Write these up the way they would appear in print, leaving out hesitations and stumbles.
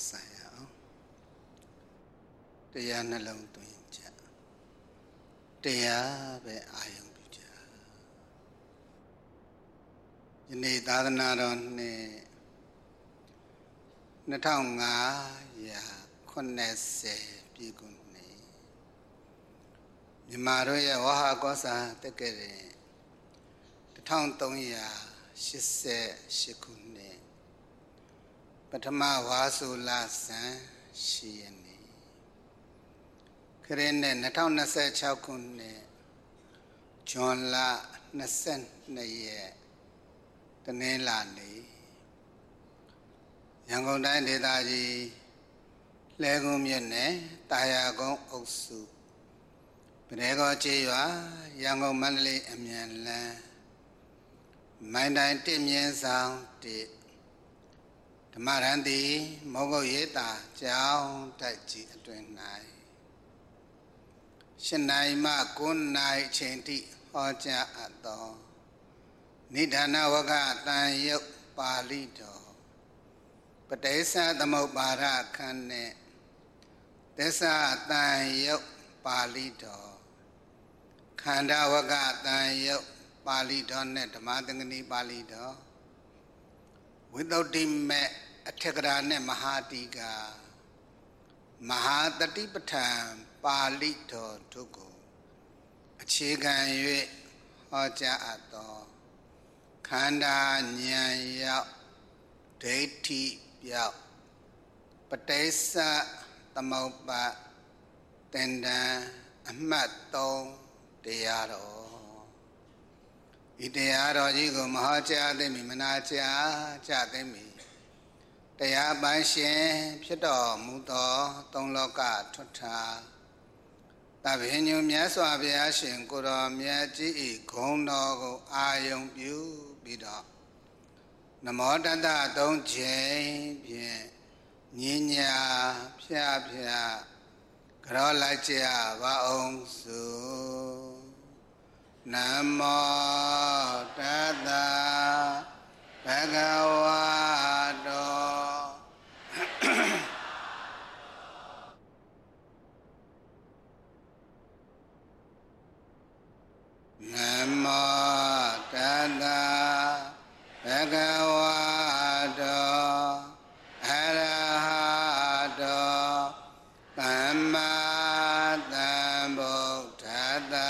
saya dia nalang tuinja dia be ayam bija ini dadana ron ne natang nga ya konese bigun ne Mimaro ya waha kosa tekere tatang tong ya shise shikune Patama wasu la san shiyane Kerene natang nasa chakune John la nasen na ye Tanela ne Yangon dai deta ji Legum yene Tayagong oksu Prego Chiwa, Yango Manly Amian Land, My 19 years out, the Marandi, Mogo Yeta, Jiao, Taiji, 29. Shanai Ma Kun Nai Chinti, Hoja Ado, Nidana Waga Tan Yok Palito, Patesa the Mobara Kane, Tessa Tan Yok Palito. Khanda waga tan yok palito ne dhamadangani palito without me athekara ne mahatika mahatatipathan palito thuko achekan yue hoja ato khanda nyan yok daithi pyauk patesa tamaupa tendan amat 3 Deyaro Ideyaro Jigo Mahaja Demi Manaja Jademi Deya Banshin Pido Mudo Tongloka Tuta Tabinu Miaswa Biashin Guru Miaji Gondo Ayong Biu Bido Namodada Dong Jane Bien Ninya Pia Pia Karalaja Vaong Su Namo Tata Bhagavato Namo Tata Bhagavato Arahato Amma Buddhata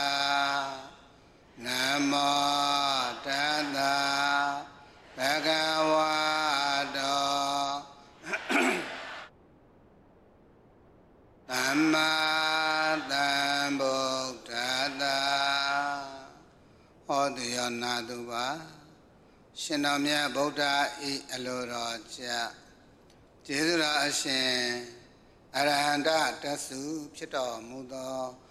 Namo Tata Bhagavato Amma Buddhata Odiyo Naduva Shinomya Buddha I Aluraja Jidura Ashin Arahanda Tasu Pito Mudo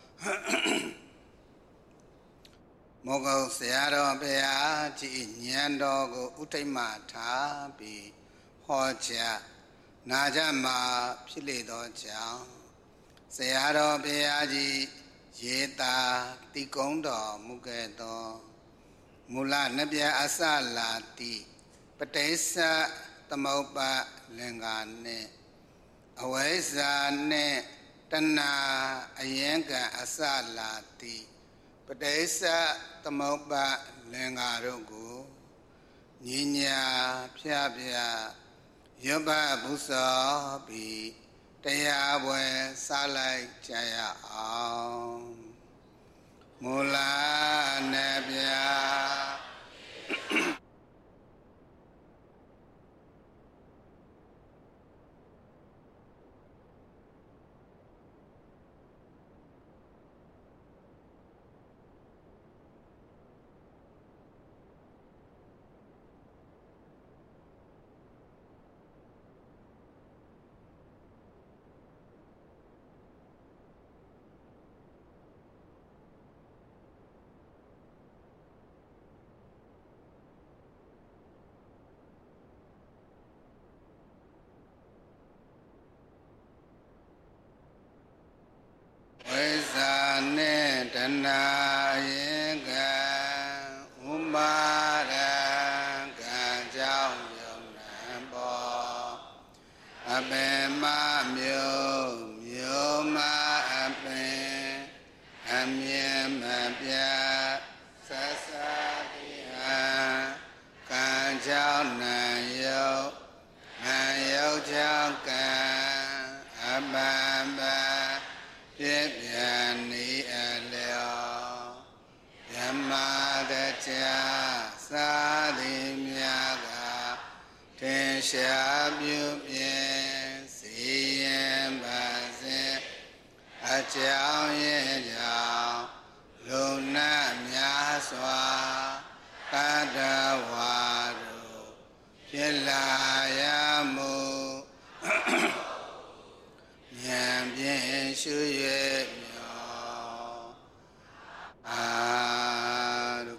Mogo Searo Bea Ji Nyandogo Utima Tabi Hoja Najama Pilido Jao Searo Bea Ji Yeta Tikondo Mugedo Mula Nabia Asalati Patesa Tamopa Lengane Aweza ne Tana Ayenga Asalati Padesa Tamoba Lengarugu Ninya Piabia Yoba Busa Bi Tayabwe Salai Jaya Mula Nebia Vesa Dana Yenga Umara Gajao Yonambo ပင်မမျိုးမျိုးမအပင်အမြင်မပြတ်ဆက်ဆက်တိဟံကံကြောင့်နာယုတ်နာယုတ်ကြောင့်ကံအပံပံဖြစ်ပြန်နေအလျောယမတကြာသာသည်မြတ်ကထင်ရှားပြုပြင်စီရင်ပါစေအကြောင်းရဲ့ကြောင့်လူနာများစွာတတဝါတို့ဖြစ်လာရမှုဉာဏ်ဖြင့်ရှု၍မြောအာရု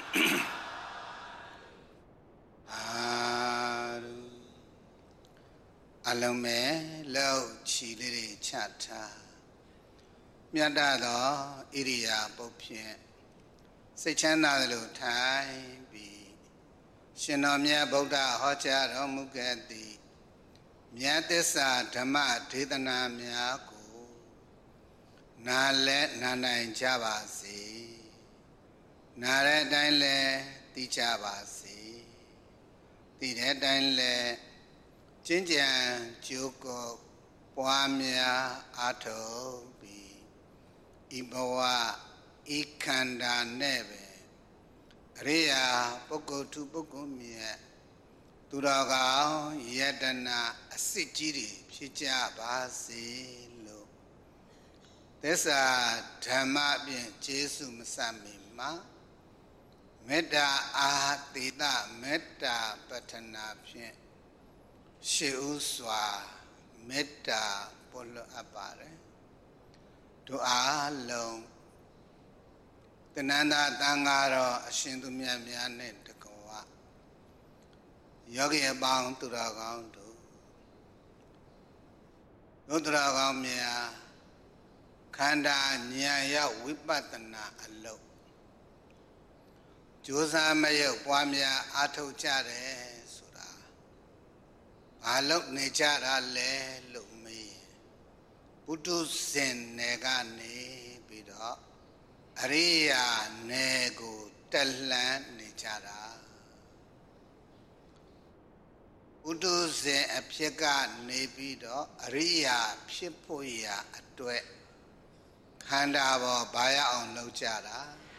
အာရုအလုံးမဲ့လောက်ချီလေးတွေချထားမြတ်သောဣရိယာပုတ်ဖြင့်စိတ်ချမ်းသာသလိုထိုင်ပြီးရှင်တော်မြတ်ဗုဒ္ဓဟောကြားတော်မူခဲ့သည့်မြတ်သစ္စာဓမ္မဒေသနာများကိုနားလဲနားနိုင်ကြပါစေနားတဲ့အတိုင်းလဲသိကြပါစေသိတဲ့အတိုင်းလဲကျင့်ကြံကြိုးကိုပွားများအားထုတ်ပြီးဤဘဝဤခန္ဓာနဲ့ပဲအရိယာပုဂ္ဂိုလ်သူပုဂ္ဂိုလ်မြတ်သူတော်ကောင်းယတနာအစစ်ကြီးတွေဖြစ်ကြပါစေလို့သစ္စာဓမ္မဖြင့်ကျေးဇူးမစမီမှာမေတ္တာအာတိတမေတ္တာပဋ္ဌနာဖြင့်ရှေ့ဥစွာမေတ္တာပို့လွှတ်အပ်ပါတယ်တို့အားလုံးတဏ္ဍာတန်ဃာတော်အရှင်သူမြတ်များနဲ့တကွာယောဂီအပေါင်းသူတော်ကောင်းတို့သူတော်ကောင်းများခန္ဓာဉာဏ်ရောက်ဝိပဿနာအလုပ်ကြိုးစားမရုပ်ပွားများအားထုတ်ကြတယ်ဆိုတာဘာလို့နေကြတာလဲလို့မေးပုထုဇဉ်နယ်ကနေပြီးတော့အရိယာနယ်ကိုတက်လှမ်းနေကြတာပုထုဇဉ်အဖြစ်ကနေပြီးတော့အရိယာဖြစ်ဖို့ရာအတွက်ခန္ဓာပေါ်ဘာရအောင်လုပ်ကြတာ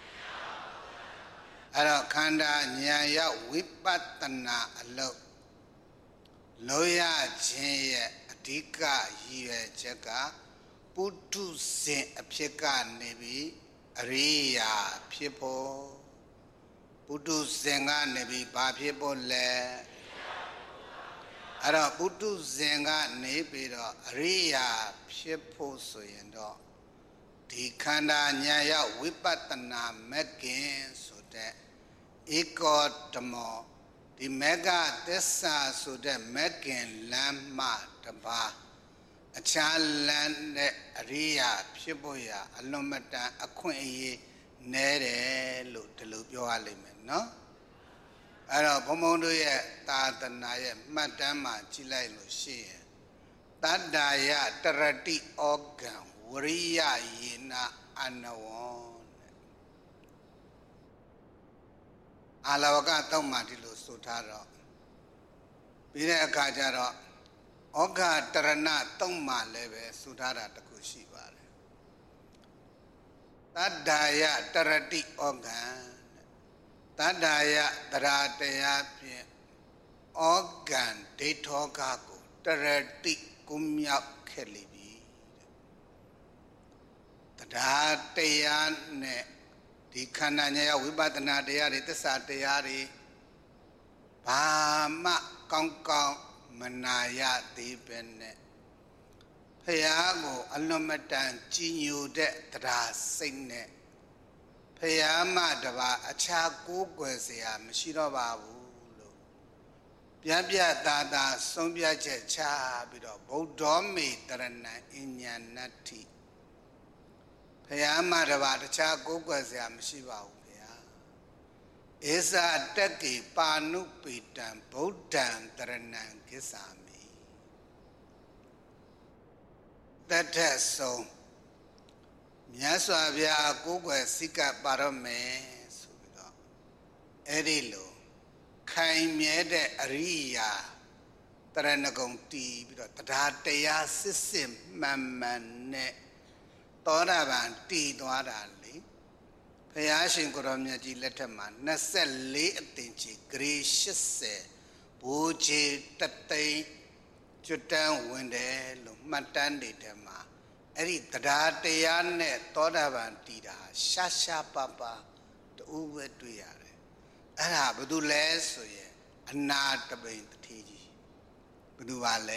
အဲ့တော့ခန္ဓာဉာဏ်ရောက်ဝိပဿနာအလုပ်လို့ရခြင်းရဲ့အဓိကရည်ရွယ်ချက်ကပုထုဇဉ်အဖြစ်ကနေပြီးအရိယာဖြစ်ဖို့ပုထုဇဉ်ကနေပြီးဘာဖြစ်ဖို့လဲအဲ့တော့ပုထုဇဉ်ကနေပြီးတော့အရိယာဖြစ်ဖို့ဆိုရင်တော့ဒီခန္ဓာဉာဏ်ရောက်ဝိပဿနာမဂ်ကင်ဆိုတဲ့ဧကောဓမောဒီမေဃသစ္စာဆိုတဲ့မဂ်ကင်လမ်းမှတပါးအခြားလမ်းနဲ့အရိယာဖြစ်ဖို့ရာအလွန်မတန်အခွင့်အရေးနည်းတယ်လို့ဒီလိုပြောရလိမ့်မယ်နော်အဲ့တော့ဘုံဘုံတို့ရဲ့သာသနာရဲ့မှတ်တမ်းမှာကြည့်လိုက်လို့ရှိရင်တတ္တာယတရတိဩဂံဝရိယယေနအနဝံအာလဝကတော့မှဒီလိုဆိုထားတော့ပြီးတဲ့အခါကျတော့ဩဃတရဏသုံးမှလည်းပဲဆိုထားတာတခုရှိပါတယ်တတ္တာယတရတိဩဃံတတ္တာယတရာတရားဖြင့်ဩဃံဒိဋ္ဌောကကိုတရတိကုမြောက်ခဲ့လိပြီတရားတရားနဲ့ဒီခန္ဓာဉာဏ်ရောက်ဝိပဿနာတရားတွေသစ္စာတရားတွေဘာမှကောင်းကောင်းမနာရသေးပဲနဲ့ဖရာကိုအလွန်မတန်ကြည်ညိုတဲ့တရားစိတ်နဲ့ဖရာမှတပါအခြားကိုးကွယ်เสียမရှိတော့ပါဘူးလို့ပြပြတာတာဆုံးဖြတ်ချက်ချပြီးတော့ဗုဒ္ဓောမေတရဏံအဉ္ညာဏတ္ထိဖရာမှတပါတခြားကိုးကွယ်เสียမရှိပါဘူးဖရာဧဇာတက္ကေပါဏုပေတံဗုဒ္ဓံတရဏံကိစ္ဆာမိသက်ထက်ဆုံးမြတ်စွာဘုရားကိုယ်ွယ်စိတ်ကပါရမယ်ဆိုပြီးတော့အဲ့ဒီလိုခိုင်မြဲတဲ့အရိယာတရဏဂုံတည်ပြီးတော့တရားတရားစစ်စစ်မှန်မှန်နဲ့သောတာပန်တည်သွားတာလေဘုရားရှင်ကိုရောမြတ်ကြီးလက်ထက်မှာ24အသင်ကြီးဂရေ80ဘိုးကြီးတသိန်းကျွတ်တန်းဝင်တယ်လို့မှတ်တမ်းတွေထဲမှာအဲ့ဒီတရားတရားနဲ့သောတာပန်တည်တာရှားရှားပါပါတူပဲတွေ့ရတယ်အဲ့ဒါဘာလို့လဲဆိုရင်အနာတပိန်တထေးကြီးဘယ်သူပါလဲ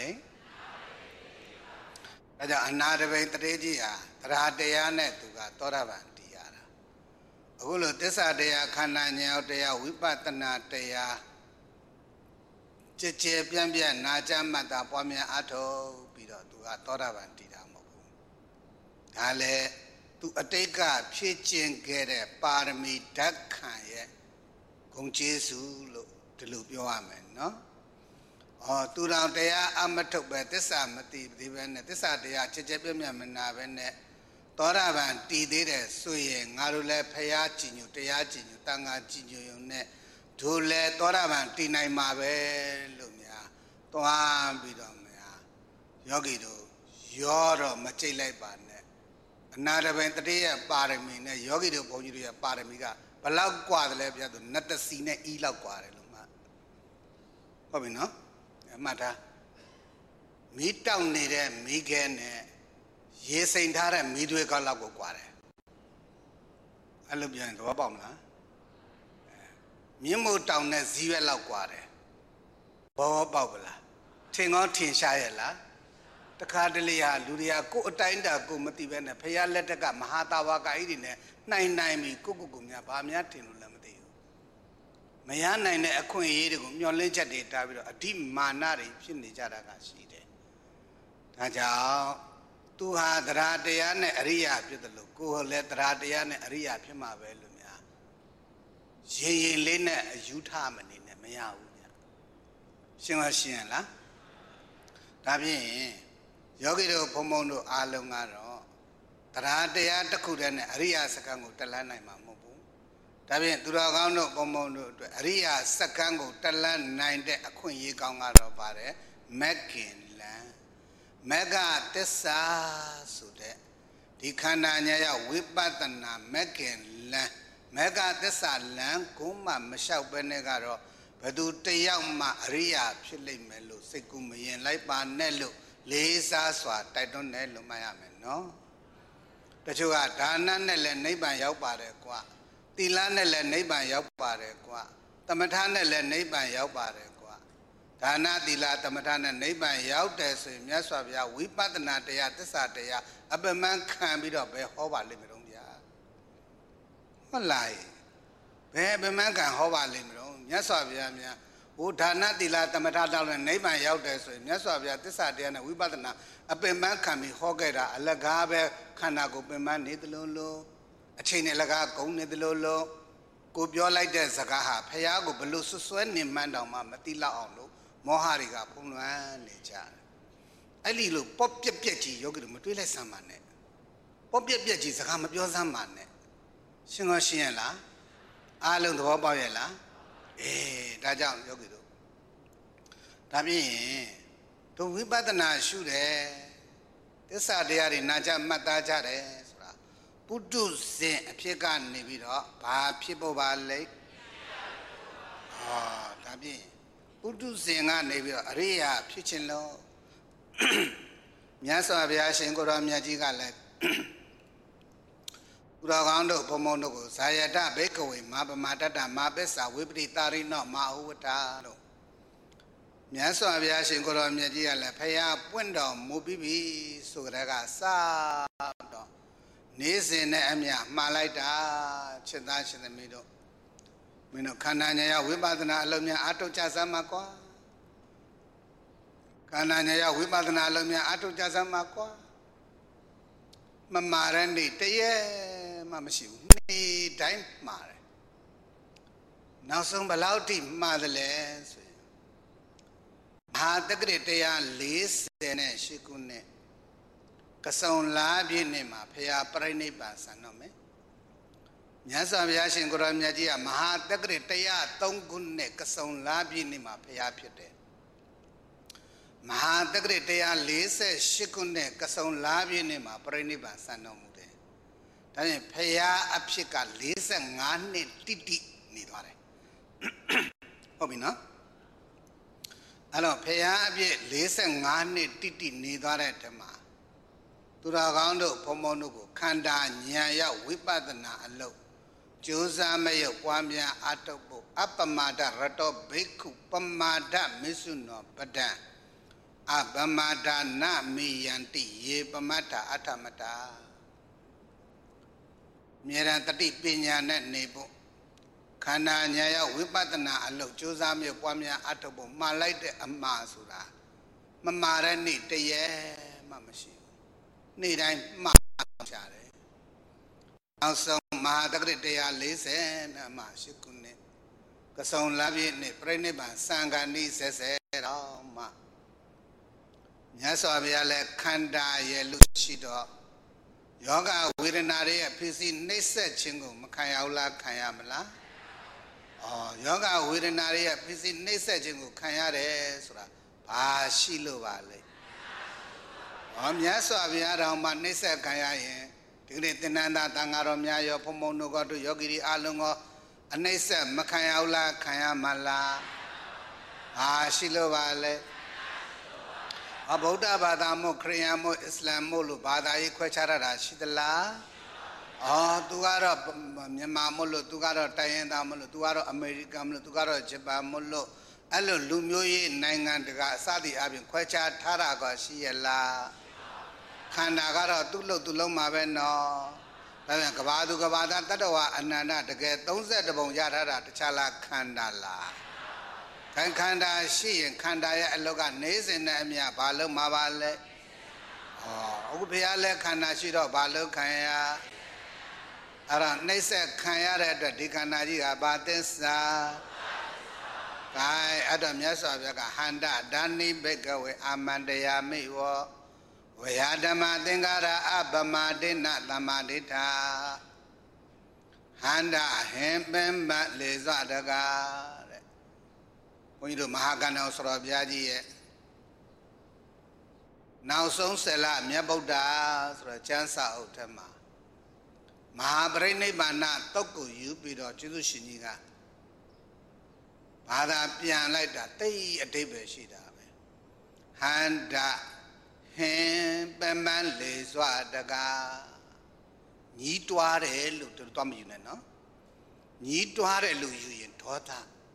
ဒါကြောင့်အနာတပိန်တထေးကြီးဟာတရားတရားနဲ့သူကသောတာပန်တည်ရတာအခုလိုသစ္စာတရားခန္ဓာဉာဏ်တရားဝိပဿနာတရားကြည်ကြည်ပြန့်ပြန့်နာကြမှတ်တာပွားများအားထုတ်ပြီးတော့သူကသောတာပန်တည်တာမဟုတ်ဘူးဒါလည်းသူအတိတ်ကဖြည့်ကျင့်ခဲ့တဲ့ပါရမီဓာတ်ခံရဲ့ဂုဏ်ကျေးဇူးလို့ဒီလိုပြောရမယ်နော်သူတော်တရားအမထုတ်ပဲသစ္စာမသိသေးပဲနဲ့သစ္စာတရားကြည်ကြည်ပြန့်ပြန့်မနာပဲနဲ့သောတာပန်တည်သေးတယ်ဆိုရင်ငါတို့လည်းဖရာကြည်ညိုတရားကြည်ညိုတန်ခါကြည်ညိုရုံနဲ့တို့လည်းသောတာပန်တည်နိုင်မှာပဲလို့များသွားပြီးတော့များယောဂီတို့ရောတော့မကြိတ်လိုက်ပါနဲ့အနာတပင်တတိယပါရမီနဲ့ယောဂီတို့ဘုန်းကြီးတို့ရဲ့ပါရမီကဘလောက်กว่าတယ်လဲပြတ်သူနတ်တစီနဲ့ဤလောက်กว่าတယ်လို့မှဟုတ်ပြီနော်အမှတ်ထားမီးတောက်နေတဲ့မီးခဲနဲ့ရေစိမ်ထားတဲ့မီးသွေးကောက်လောက်ကိုกว่าတယ်အဲ့လိုပြန်သဘောပေါက်မလားမြင်းမို့တောင်နဲ့ဇီးရွက်လောက်กว่าတယ်ဘောပေါက်ပလားထင်ကောထင်ရှားရဲ့လားတခါတလေဟာလူတွေကကိုယ်အတိုင်းတာကိုမသိပဲနဲ့ဖရာလက်ထက်ကမဟာတာဝကကြီးတွေနဲ့နိုင်ပြီးကိုများဘာများထင်လို့လည်းမသိဘူးမရနိုင်တဲ့အခွင့်အရေးတွေကိုမျှော်လင့်ချက်တွေတားပြီးတော့အဓိမာနတွေဖြစ်နေကြတာကရှိတယ်ဒါကြောင့်သူဟာတရားတရားနဲ့အရိယာဖြစ်တယ်လို့ကိုယ်လည်းတရားတရားနဲ့အရိယာဖြစ်မှာပဲလို့များရင်ရင်လေးနဲ့အယူထမနေနဲ့မရဘူးညရှင်းလားရှင်းလားဒါဖြင့်ယောဂီတို့ဘုံဘုံတို့အားလုံးကတော့တရားတရားတစ်ခုတည်းနဲ့အရိယာစကံကိုတက်လန်းနိုင်မှာမဟုတ်ဘူးဒါဖြင့်သူတော်ကောင်းတို့ဘုံဘုံတို့အတွက်အရိယာစကံကိုတက်လန်းနိုင်တဲ့အခွင့်အရေးကောင်းကတော့ပါတယ်မက္ခင်လံမက္ကသစ္စာဆိုတဲ့ဒီခန္ဓာဉာဏ်ရောက်ဝိပဿနာမက္ခင်လံမက္ကသစ္စာလံကိုမှမလျှောက်ပဲနဲ့ကတော့ဘယ်သူတယောက်မှအရိယာဖြစ်လိမ့်မယ်လို့စိတ်ကူးမရင်လိုက်ပါနဲ့လို့လေးစားစွာတိုက်တွန်းတယ်လို့မှတ်ရမယ်နော်တချို့ကဒါနနဲ့လည်းနိဗ္ဗာန်ရောက်ပါတယ်ကွာသီလနဲ့လည်းနိဗ္ဗာန်ရောက်ပါတယ်ကွာသမထနဲ့လည်းနိဗ္ဗာန်ရောက်ပါတယ်ကွာဒါနသီလသမထနဲ့နိဗ္ဗာန်ရောက်တယ်ဆိုရင်မြတ်စွာဘုရားဝိပဿနာတရားသစ္စာတရားအပမန်းခံပြီးတော့ဘယ်ဟောပါလိမ့်မလို့ဗျာဟုတ်လားဘယ်အပမန်းခံဟောပါလိမ့်မလို့မြတ်စွာဘုရားများဟိုဒါနသီလသမထတောင်းနဲ့နိဗ္ဗာန်ရောက်တယ်ဆိုရင်မြတ်စွာဘုရားသစ္စာတရားနဲ့ဝိပဿနာအပင်ပန်းခံပြီးဟောခဲ့တာအလကားပဲခန္ဓာကိုယ်ပင်ပန်းနေသလိုလိုအချိန်နဲ့လကားကုန်နေသလိုလိုကိုပြောလိုက်တဲ့စကားဟာဖះကိုဘလို့ဆွဆွဲနေမှန်းတောင်မှမသိလောက်အောင်လို့မောဟတွေကဖုံးလွှမ်းနေကြတယ်အဲ့ဒီလိုပေါ့ပြက်ပြက်ကြီးယောဂီတို့မတွေးလိုက်စမ်းပါနဲ့ပေါ့ပြက်ပြက်ကြီးစကားမပြောစမ်းပါနဲ့ရှင်းရှင်းရလားအားလုံးသဘောပေါက်ရဲ့လားဒါကြောင့်ယောဂီတို့ဒါဖြင့်တို့ဝိပဿနာရှုတယ်သစ္စာတရားတွေနာကြမှတ်သားကြတယ်ဆိုတာပုထုဇဉ်အဖြစ်ကနေပြီးတော့ဘာဖြစ်ဖို့ပါလဲဒါဖြင့်ပုထုဇဉ်ကနေပြီးတော့အရိယာဖြစ်ခြင်းလို့မြတ်စွာဘုရားရှင်ကိုရောမြတ်ကြီးကလည်းသူတော်ကောင်းတို့ဘုံဘုံတို့ကိုဇာယတဘိကဝေမာပမာတတမာပစ္စာဝိပရိတာရိနောမာဟုဝတ္တလို့မြတ်စွာဘုရားရှင်ကိုရောမြတ်ကြီးကလည်းဖယားပွင့်တော်မူပြီးပြီဆိုကြတဲ့ကစတော့နေစဉ်နဲ့အမြမှားလိုက်တာချစ်သားရှင်သမီးတို့မင်းတို့ခန္ဓာဉာဏ်ရောက်ဝိပဿနာအလုံးများအထုတ်ကြစမ်းပါကွာခန္ဓာဉာဏ်ရောက်ဝိပဿနာအလုံးများအထုတ်ကြစမ်းပါကွာမမာရန်နေတရေမှမရှိဘူးနေ့တိုင်းမှားတယ်နောက်ဆုံးဘယ်လောက်ထိမှားတယ်လဲဆိုရင်မဟာတက္ကရာ148ခုနှစ် Kasong Labi Nima, Paya Paraniba Sanome. Nyasa Vyashin Guramyadia, Maha Dagritaya, Tongune, Kasong Labi Nima, Paya Pite. Maha Dagritaya, Lise, Shikune, Kasong Labi Nima, Paraniba Sanomude. Then Paya Apshika, Lise, Ngani, Titi, Nidare. Hobina? Allo, Paya, Lise, Ngani, Titi, Nidare, Tema. Turagando Pomonugo, Kanda, Nyaya, Wipadana, Allo, Josa Mayo, Wamia, Atobo, Apamada, Rato, Beku, Pamada, Misuno, Badan, Abamada, Na, Miyanti, Ye, Pamata, Atamata. Mirantati, Pinya, Net, Nebo, Kanda, Nyaya, Wipadana, Allo, Josa Mayo, Wamia, Atobo, Malite, Amasura, Mamarani, Teye, Mamashi. Need I Mashare. Also, Madagritea listen, Mashikune. Kason Lavi, Preneba, Sanga, Nises, Ma. Yasaviale, Kanda, Yeluchido. Yoga, Wirinari, PC, Nese, Chingu, Makayaula, Kayamala. Oh, Yoga, Wirinari, PC, Nese, Chingu, Kayare, Sura, Pashilo Valley. Yaso Aviara, Manisa Kayaye, Tinanda Tangaromia, Pomonugo to Yogiri Alungo, Anesa, Makayaula, Kayamala, Shilo Vale, Abuda Badamo, Kriamo, Islam Mulu, Bada, Equachara, Shidala, oh, Tugaro, Yamamolo, Tugaro, Tayandamolo, Tugaro, American, Tugaro, Jabamolo, Allo Lumio, Nangandaga, Sadi Abin, Quacha, Taraga, Shiela. Kandagara Tulo Tulo Maveno, Kavadu Gavada Tadawa, Anana to get those at the Bonjara, the Chala Kandala. Kanda she and Kandaya Loga Nes and Namia Balo Mavale, Upiale Kanashiro Balo Kaya, Ara Nesa Kaya at the Dikanaji Abatesa, Kai Adam Yasa Handa, Danny Begawe, Amandaya Miwa. Vayadama Dengara Abamadina Lamadita Handa Hemben Lezadaga. When you do Mahagana Surabiaji, now son Sela Miaboda, Chansa Otema Mahabrene Bana Toku, you bid or Chidushiniga. Pada Pian like that, they a debeshida. Handa. Beman les wadaga. Need to are a look to Tom Unano. Need to are a look in Tota.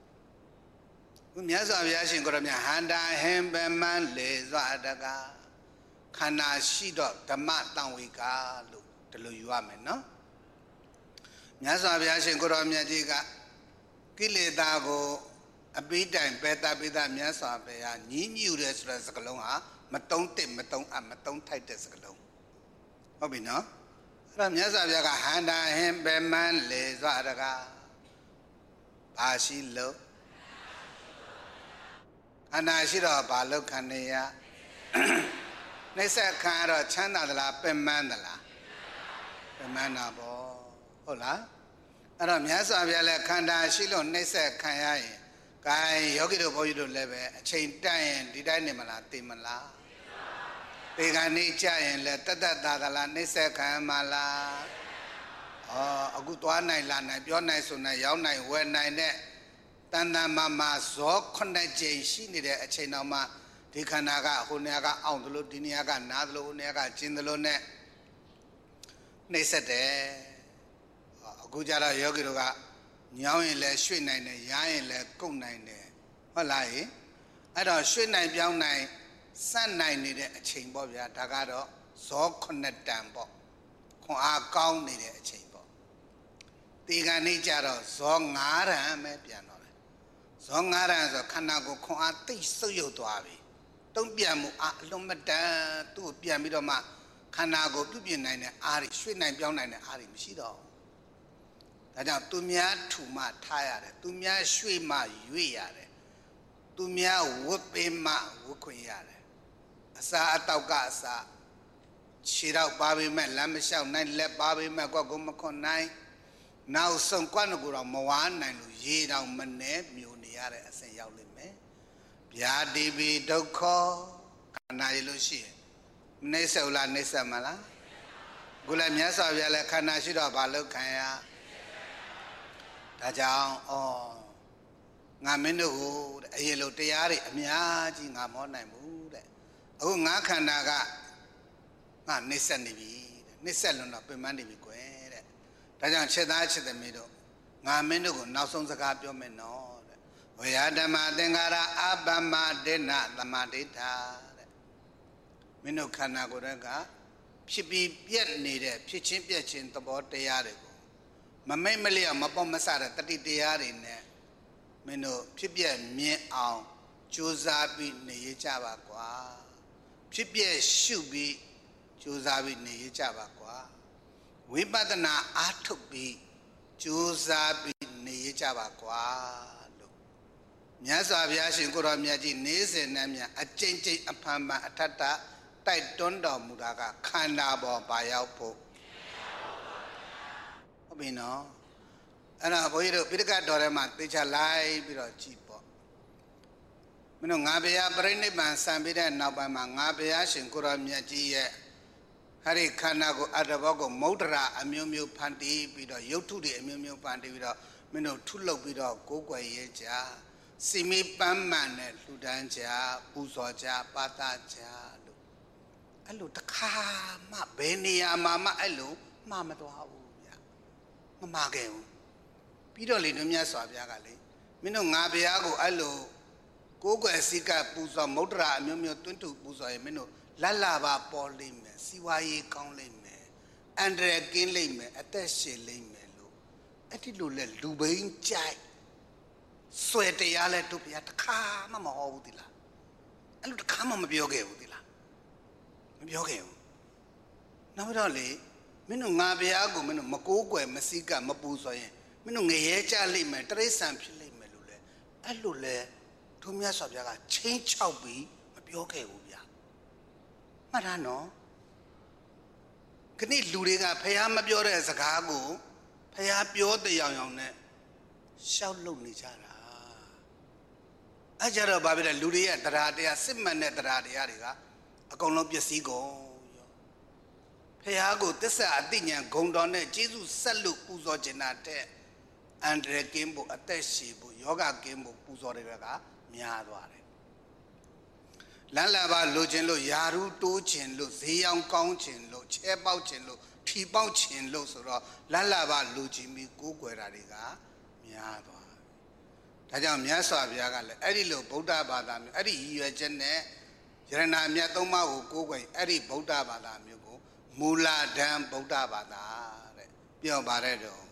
Umiasa Viashin Goramia Handa, Hem Beman les wadaga. Kana Shido, the Matan Wika, look to Luyuamen, no? Miasa Viashin Goramia Diga Kile Dago, a bit and better be that Miasa Bea, Ninu Restaurants Kalonga. Matong Tim, Matong Titus alone. Obino? Ramyaza Handa, him, Beman, Les Vadaga. Bashilo. Anashiro, Balo Kanea. Nesa Kara, Chanadala, Pemandala. Pemanabo. Hola? Ramyaza Viala Kanda, Shilo, Nesa Kayai. Kai Yogi to Boyu Leve, a chain time, did I name a Timala? They got nature and let Tadala Nesa Kamala. Oh, a good one night land, your nice on a young night when I net. Tanda Mama so connect Jay, she needed a chain of ma. Tikanaga, Hunaga, Outlo, Diniaga, Nadlo, Naga, Jindalo net. Nesa de Gujara Yogiruga, Nyaw le, Shui Nine, Yan le, Kum Nine. Walai, I don't Shui Nine Young Nine. San Nine needed a chamber, Tagaro, so connect dambo. Con our gown needed a chamber. Tiga Nijaro, Song Ara, me piano. Song Ara, so Kanago, con a tea so you to Avi. Don't be a Lumata, two Piamidoma, Kanago, Pubian Nine, Ari, Sweet Nine, Young Nine, Ari, Mishido. That to me, too much tired, to me, sweet ma, you are. To me, whoop in ma, whoop. Sa Atauga sa ခြေတော့ပါပေမဲ့လမ်းမလျှောက်နိုင်လက်ပါပေမဲ့ကွက်ကိုမခွန်နိုင်နောက်ဆုံးကွက်ကိုတော့မဝါနိုင်လို့ရေတောင်မနဲ့မျိုးနေရတဲ့အဆင့်ရောက်လိမ့်မယ်ဗျာတိပိဒုက္ခခန္ဓာရလို့ရှိရင်နှိမ့်ဆက်လားနှိမ့်ဆက်မလားခုလည်းမြတ်စွာဘုရားလည်းခန္ဓာရှိတော့ဘာလို့ခံရဒါကြောင့်ငါမင်းတို့ကိုအရင်လိုတရားတွေအများကြီးငါမောနိုင်ဘူးတဲ့အခုငါခန္ဓာကငါနှိမ့်ဆက်နေပြီတဲ့နှိမ့်ဆက်လွန်တော့ပင်ပန်းနေပြီကွယ်တဲ့ဒါကြောင့်ချက်သားချက်သမီးတို့ငါမင်းတို့ကိုနောက်ဆုံးစကားပြောမယ်နော်တဲ့ဝေယဓမ္မသင်္ကာရအပမ္မဒေနသမဒိဋ္ဌာတဲ့မင်းတို့ခန္ဓာကိုယ်ကဖြစ်ပြီးပြက်နေတဲ့ဖြစ်ချင်းပြက်ချင်းသဘောတရားတွေကိုမမိတ်မလျော့မပေါ့မဆတဲ့တတိတရားတွေနဲ့မင်းတို့ဖြစ်ပြက်မြင်အောင်ကြိုးစားပြီးနေရကြပါကွာဖြစ်ပြက်ရှုပြီးကြိုးစားပြီးနေရကြပါကွာဝိပဿနာအားထုတ်ပြီးကြိုးစားပြီးနေရကြပါကွာလို့မြတ်စွာဘုရားရှင်ကိုရောမြတ်ကြီးနေစဉ်နဲ့မြတ်အကျင့်ကျင့်အဖန်ဖန်အထက်တိုက်တွန်းတော်မူတာကခန္ဓာပေါ်ပါရောက်ဖို့ဟုတ်ပြီနော်အဲ့တော့ဘုန်းကြီးတို့ပိဋကတ်တော်ထဲမှာသိချလိုက်ပြီးတော့ကြည်ပေါ့မင်းတို့ငါဘုရားပြိဋိဘံစံပြီးတဲ့နောက်ပိုင်းမှာငါဘုရားရှင်ကိုရောမြတ်ကြီးရဲ့ဟာဒီခန္ဓာကိုအတ္တဘောကိုမௌဒရာအမျိုးမျိုးဖန်တီးပြီးတော့ရုပ်ထုတွေအမျိုးမျိုးဖန်တီးပြီးတော့မင်းတို့ထုလုပ်ပြီးတော့ကိုးကွယ်ရကြစီမီပန်းမှန်နဲ့လှူဒန်းကြပူဇော်ကြပါသကြလို့အဲ့လိုတခါမှဘယ်နေရာမှာမှအဲ့လိုမှားမသွားဘူးဗျမမှားခဲ့ဘူးပြီးတော့လေတို့မြတ်စွာဘုရားကလေမင်းတို့ငါဘုရားကိုအဲ့လိုကိုးကွယ်စည်းကပ်ပူဇော်မௌဒရာအမျိုးမျိုးတွန်းထုပူဇော်ရင်မင်းတို့လတ်လာပါပေါ်လိမ့်မယ်စီဝါရေးကောင်းလိမ့်မယ်အန္တရာယ်ကင်းလိမ့်မယ်အသက်ရှင်လိမ့်မယ်လို့အဲ့ဒီလိုလဲလူဘိန်းကြိုက်ဆွဲတရားလဲတို့ဘုရားတခါမှမဟောဘူးသီလားအဲ့လိုတခါမှမပြောခဲ့ဘူးသီလားမပြောခဲ့ဘူးနောက်ပြီးတော့လေမင်းတို့ငါဘုရားကိုမင်းတို့မကိုးကွယ်မစည်းကပ်မပူဇော်ရင်မင်းတို့ငရဲကြလိမ့်မယ်တရိစ္ဆာန်ဖြစ်လိမ့်မယ်လို့လဲအဲ့လိုလဲတို့မြတ်စွာဘုရားကချင်းချောက်ပြီးမပြောခဲ့ဘူးဗျာမှတ်ထားနော်ခဏလူတွေကဖះမပြောတဲ့စကားကိုဖះပြောတဲ့ရောင်နဲ့ရှောက်လုံနေကြတာအဲ့ကြတော့ဘာဖြစ်လဲလူတွေရဲ့တရားတရားစစ်မှန်တဲ့တရားတရားတွေကအကုန်လုံးပျက်စီးကုန်ရောဖះကိုသစ္စာအသိဉာဏ်ဂုံတော်နဲ့ကျေးဇူးဆက်လို့ပူဇော်ခြင်းတဲ့အန္တရာယ်ကင်းဖို့အသက်ရှည်ဖို့ယောဂကင်းဖို့ပူဇော်တွေကများသွားတယ်လမ်းလာပါလိုချင်လို့ယာရုတိုးချင်လို့ဈေးရောင်းကောင်းချင်လို့ချဲပေါက်ချင်လို့ထီပေါက်ချင်လို့ဆိုတော့လမ်းလာပါလိုချင်ပြီးကိုးကွယ်တာတွေကများသွားဒါကြောင့်မြတ်စွာဘုရားကလည်းအဲ့ဒီလိုဗုဒ္ဓဘာသာမျိုးအဲ့ဒီရည်ရွယ်ချက်နဲ့ယရဏမြတ်သုံးပါးကိုကိုးကွယ်အဲ့ဒီဗုဒ္ဓဘာသာမျိုးကိုမူလဓမ္မဗုဒ္ဓဘာသာတဲ့ပြောပါတဲ့တော့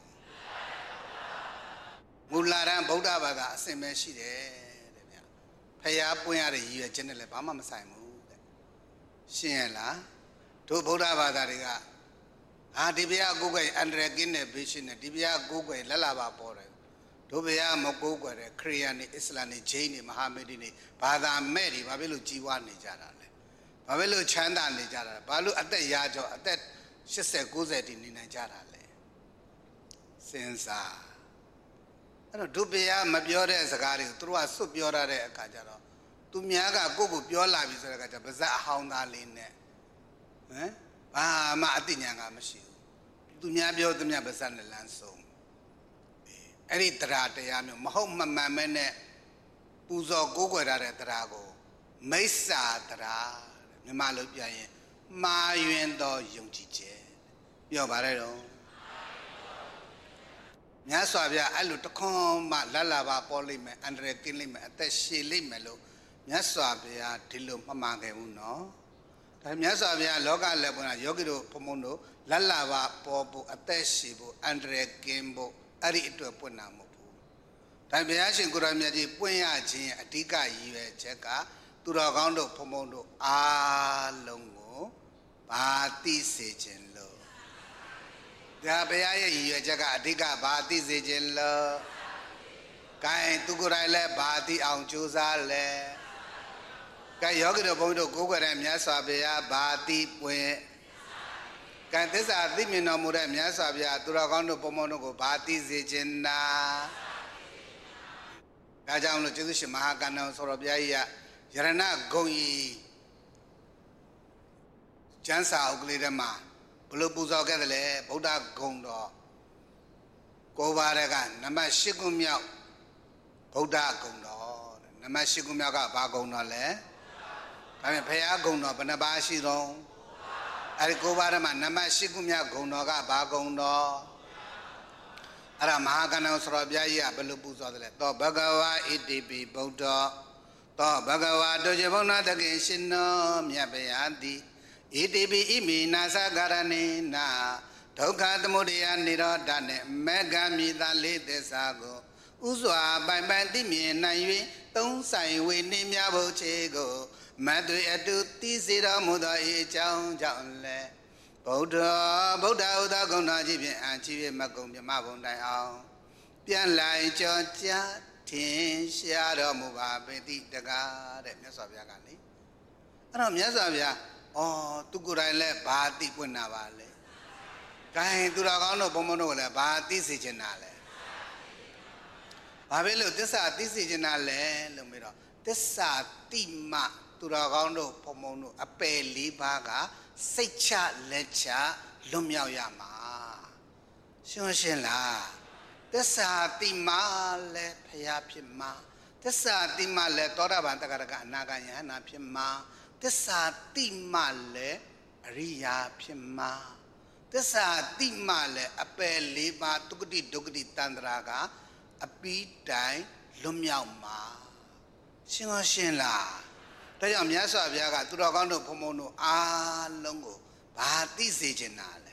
မူလဓမ္မဗုဒ္ဓဘာသာအစင်ပဲရှိတယ်တဲ့ဗျာဖျားပွင့်ရတဲ့ရည်ရွယ်ချက်နဲ့လည်းဘာမှမဆိုင်ဘူးတဲ့ရှင်းရလားတို့ဗုဒ္ဓဘာသာတွေကဒီဘုရားကိုးကွယ်အန္တရာယ်ကင်းတဲ့ဘေးရှင်းတဲ့ဒီဘုရားကိုးကွယ်လက်လာပါပေါ်တယ်တို့ဘုရားမကိုးကွယ်တဲ့ခရိယာနေအစ္စလာမ်နေဂျိန်းနေမဟာမေဒီနေဘာသာမဲ့တွေဘာဖြစ်လို့ကြီးဝါနေကြတာလဲဘာဖြစ်လို့ချမ်းသာနေကြတာလဲဘာလို့အသက်ရာကျော်အသက်80 90တိနေနိုင်ကြတာလဲစဉ်းစားအဲ့တော့တို့ဘုရားမပြောတဲ့စကားတွေကိုသူတို့ကစွတ်ပြောရတဲ့အခါကျတော့သူများကကိုယ့်ကိုပြောလာပြီဆိုတဲ့အခါကျပါဇက်အဟောင်းသားလေးနဲ့ဘာမှအသိဉာဏ်ကမရှိဘူးသူများပြောသူများပါဇက်နဲ့လမ်းဆုံးအဲ့ဒီတရားတရားမျိုးမဟုတ်မမှန်မဲနဲ့ပူဇော်ကိုးကွယ်ရတဲ့တရားကိုမိစ္ဆာတရားမြန်မာလိုပြန်ရင်မှားယွင်းသောယုံကြည်ချက်ပြောပါရဲတော့မြတ်စွာဘုရားအဲ့လိုတခွန်းမှလတ်လာပါပေါ်လိမ့်မယ်အန္တရာယ်ကင်းလိမ့်မယ်အသက်ရှည်လိမ့်မယ်လို့မြတ်စွာဘုရားဒီလိုမှတ်မှန်ခဲ့ဘူးနော်ဒါမြတ်စွာဘုရားလောကလက်ပွင့်ယောဂီတို့ဘုံဘုံတို့လတ်လာပါပေါ်ဖို့အသက်ရှည်ဖို့အန္တရာယ်ကင်းဖို့အဲ့ဒီအတွက်ပွင့်တာမဟုတ်ဘူးဒါဘုရားရှင်ကိုရောမြတ်ကြီးပွင့်ရခြင်းအဓိကရည်ရွယ်ချက်ကသူတော်ကောင်းတို့ဘုံဘုံတို့အားလုံးကိုဘာသိစေခြင်းလို့ဒါဘုရားရဲ့ရည်ရွယ်ချက်ကအဓိကဘာသိစေခြင်းလို့ gain သူကိုယ်တိုင်လည်းဘာသိအောင်ကြိုးစားလဲ gain ယောဂီတို့ဘုန်းကြီးတို့ကိုးကွယ်တဲ့မြတ်စွာဘုရားဘာသိပွင့်ကံသစ္စာသိမြင်တော်မူတဲ့မြတ်စွာဘုရားသူတော်ကောင်းတို့ဘုံဘုံတို့ကိုဘာသိစေခြင်းနာဒါကြောင့်လို့ကျေးဇူးရှင်မဟာကန္နောဆိုတော်ဘုရားကြီးကယရဏဂုံကြီးကျမ်းစာအုပ်ကလေးထဲမှာဘလို့ပူဇော်ခဲ့တယ်လဲဗုဒ္ဓဂုံတော်9ပါးကနံပါတ်8ခုမြောက်ဗုဒ္ဓဂုံတော်နံပါတ်8ခုမြောက်ကဘာဂုံတော်လဲဒါပေမဲ့ဘုရားဂုံတော်ဘယ်နှပါးရှိတော့အဲဒီ9ပါးထဲမှာနံပါတ်8ခုမြောက်ဂုံတော်ကဘာဂုံတော်အဲ့ဒါမဟာကန္နောဆိုတော်ဘုရားကြီးကဘလို့ပူဇော်တယ်လဲသောဘဂဝါဣတိပိဗုဒ္ဓသောဘဂဝါတုဇေဘုံနာတကိရှင်နောမြတ်ဗျာတိဣတိပိဣမိနာသဂရဏေနာဒုက္ခသမုဒယနိရောဓနဲ့မေဃမိသာလေးသစ္စာကိုဥစွာပိုင်ပိုင်သိမြင်နိုင်၍သုံးဆိုင်ဝေနှင်းများဖို့ချေကိုမတွေ့အတူသိစေတော်မူသောအကြောင်းကြောင့်လဲဗုဒ္ဓဥဒ္ဒဂုဏကြီးဖြင့်အံချီ၍မကုံမြမဘုံတိုင်အောင်ပြန်လိုက်ကြောကြားထင်ရှားတော်မူပါပေတိတကားတဲ့မြတ်စွာဘုရားကလေအဲ့တော့မြတ်စွာဘုရားသူကိုယ်တိုင်လဲဘာသိပွင့်တာပါလဲဂိုင်းသူတော်ကောင်းတို့ဘုံဘုံတို့ကလည်းဘာသိစေချင်တာလဲဘာဖြစ်လို့သစ္စာသိစေချင်တာလဲလို့ပြီးတော့သစ္စာတိမသူတော်ကောင်းတို့ဘုံဘုံတို့အပယ်၄ပါးကစိတ်ချလက်ချလွတ်မြောက်ရမှာရှင်းလားသစ္စာတိမလဲဖျားဖြစ်မှာသစ္စာတိမလဲသောတာပန်တက္ကရာကအနာဂံယဟနာဖြစ်မှာသစ္စာတိမလဲအရိယာဖြစ်မှာသစ္စာတိမလဲအပယ်၄ပါးဒုက္ခတိဒုက္ခတိတန္တရာကအပိတိုင်လွတ်မြောက်မှာရှင်းလားဒါကြောင့်မြတ်စွာဘုရားကသူတော်ကောင်းတို့ဘုံဘုံတို့အားလုံးကိုဘာသိစေချင်တာလဲ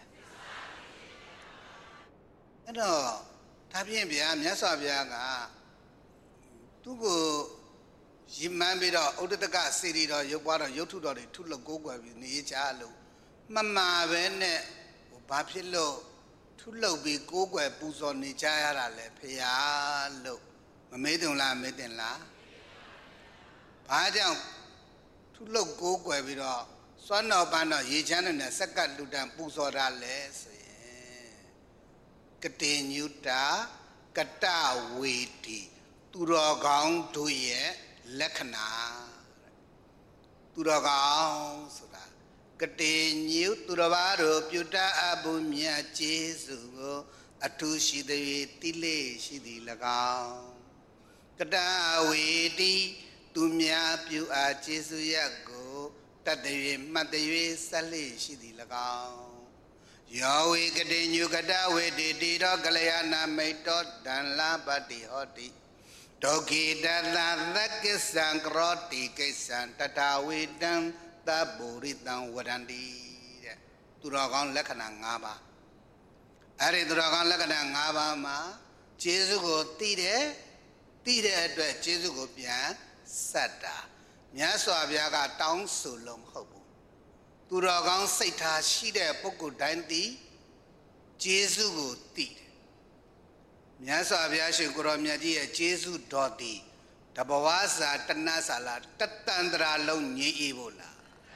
အဲ့တော့ဒါဖြင့်ဗျာမြတ်စွာဘုရားကသူ့ကိုရည်မှန်းပြီးတော့ဥဒ္ဒတကစေတီတော်ရုပ်ပွားတော်ရုပ်ထုတော်တွေထုလို့ကိုးကွယ်ပြီးနေကြလို့မမှားပဲနဲ့ဘာဖြစ်လို့ထုလို့ပြီးကိုးကွယ်ပူဇော်နေကြရတာလဲဖေယားလို့မမေးတုံလားမေးတင်လားဘာကြောင့်ထုလို့ကိုးကွယ်ပြီးတော့စွမ်းတော်ပန်းတော်ရေချမ်းနဲ့စက္ကလူတံပူဇော်တာလဲဆိုရင်ကတိညုတာကတဝေတီသူတော်ကောင်းတို့ရဲ့လက္ခဏာသူတော်ကောင်းဆိုတာကတိညုသူတော်ဘာတို့ပြုတတ်အပ်ဖို့မြတ်ကျေးဇူးကိုအထူးရှိသည်တိလေရှိသည်၎င်းကတဝေတီသူများပြုအားကျေးဇူးရက်ကိုတတ်သည်မှတ်သည်ဆက်လေရှိသည်၎င်းယောဝေကတိညုကတဝေတိတိတော်ကလျာဏမိတ်တော်ဒံလာပတိဟောတိဒုက္ခိတသသကိစ္ဆံကရောတိကိစ္ဆံတထဝေတံသဗ္ဗုရိတံဝရန္တိတဲ့သူတော်ကောင်းလက္ခဏာ၅ပါးအဲ့ဒီသူတော်ကောင်းလက္ခဏာ၅ပါးမှာကျေးဇူးကိုသိတဲ့အတွက်ကျေးဇူးကိုပြန်ဆက်တာမြတ်စွာဘုရားကတောင်းဆိုလို့မဟုတ်ဘူးသူတော်ကောင်းစိတ်ထားရှိတဲ့ပုဂ္ဂိုလ်တိုင်းသည်ကျေးဇူးကိုသိတယ်မြတ်စွာဘုရားရှင်ကိုရောမြတ်ကြီးရဲ့ကျေးဇူးတော်သည်တဘဝစာတဏ္ဍစာလားတတန္တရာလုံးငြိအေးဖို့လား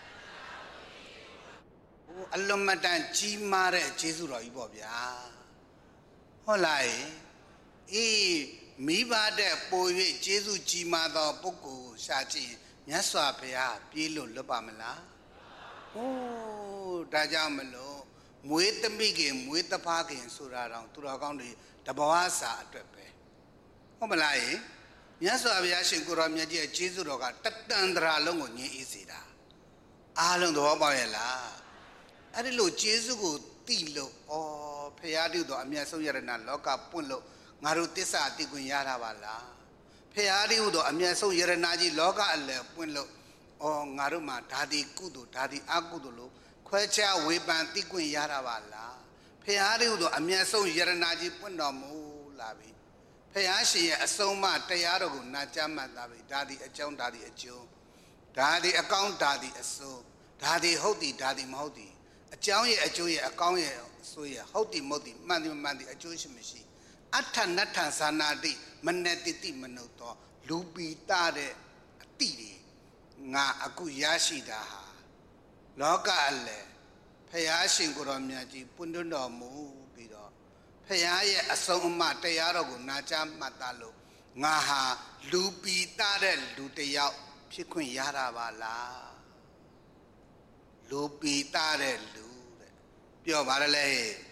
အလုံးမတန်ကြီးမားတဲ့ကျေးဇူးတော်ကြီးပေါ့ဗျာဟုတ်လားအေးမိဘတဲ့ပို၍ကျေးဇူးကြီးမားသောပုဂ္ဂိုလ်ရှာကြည့်မြတ်စွာဘုရားပြေးလို့လွတ်ပါမလားဟိုးဒါကြောင့်မလို့မွေးတမိခင်မွေးတဖားခင်ဆိုတာတော့သူတော်ကောင်းတွေတဘဝစာအတွက်ပဲဟုတ်မလားမြတ်စွာဘုရားရှင်ကိုရောမြတ်ကြီးရဲ့ကျေးဇူးတော်ကတတန္တရာလုံးကိုညှင်းအေးစေတာအားလုံးသဘောပေါက်ရဲ့လားအဲ့ဒီလိုကျေးဇူးကိုသိလို့ဖရာတိတော်အမြတ်ဆုံးယရဏလောကပွင့်လို့ငါတို့တစ္ဆာသိခွင့်ရတာပါလားဖရာတိတော်အမြတ်ဆုံးယရဏကြီးလောကအလယ်ပွင့်လို့ငါတို့မှာဓာတိကုသိုလ်ဓာတိအကုသိုလ်လို့ခွဲခြားဝေဖန်သိခွင့်ရတာပါလားဖရာတိတော်အမြတ်ဆုံးယရဏကြီးပွင့်တော်မူလာပြီဖရာရှင်ရဲ့အဆုံးအမတရားတော်ကိုနာကြားမှတ်သားပြီဒါဒီအကြောင်းဒါဒီအကျိုးဒါဒီအကောင်းဒါဒီအဆိုးဒါဒီဟုတ်သည်ဒါဒီမဟုတ်သည်အကြောင်းရဲ့အကျိုးရဲ့အကောင်းရဲ့အဆိုးရဲ့ဟုတ်သည်မဟုတ်သည်မှန်သည်မမှန်သည်အကျိုးရှိမရှိအထနတ္ထဇာနာတိမနတိတိမနုသောလူပိတတဲ့အတိတွေငါအခုရရှိတာဟာလောကအလယ်ဖဖယားရှင်ကိုတော်မြတ်ကြီးပွင့်တွန်းတော်မူပြီးတော့ဖယားရဲ့အဆုံးအမတရားတော်ကိုနာကြားမှတ်သားလို့ငါဟာလူပီသားတဲ့လူတယောက်ဖြစ်ခွင့်ရတာပါလားလူပီသားတဲ့လူတဲ့ပြောပါလေ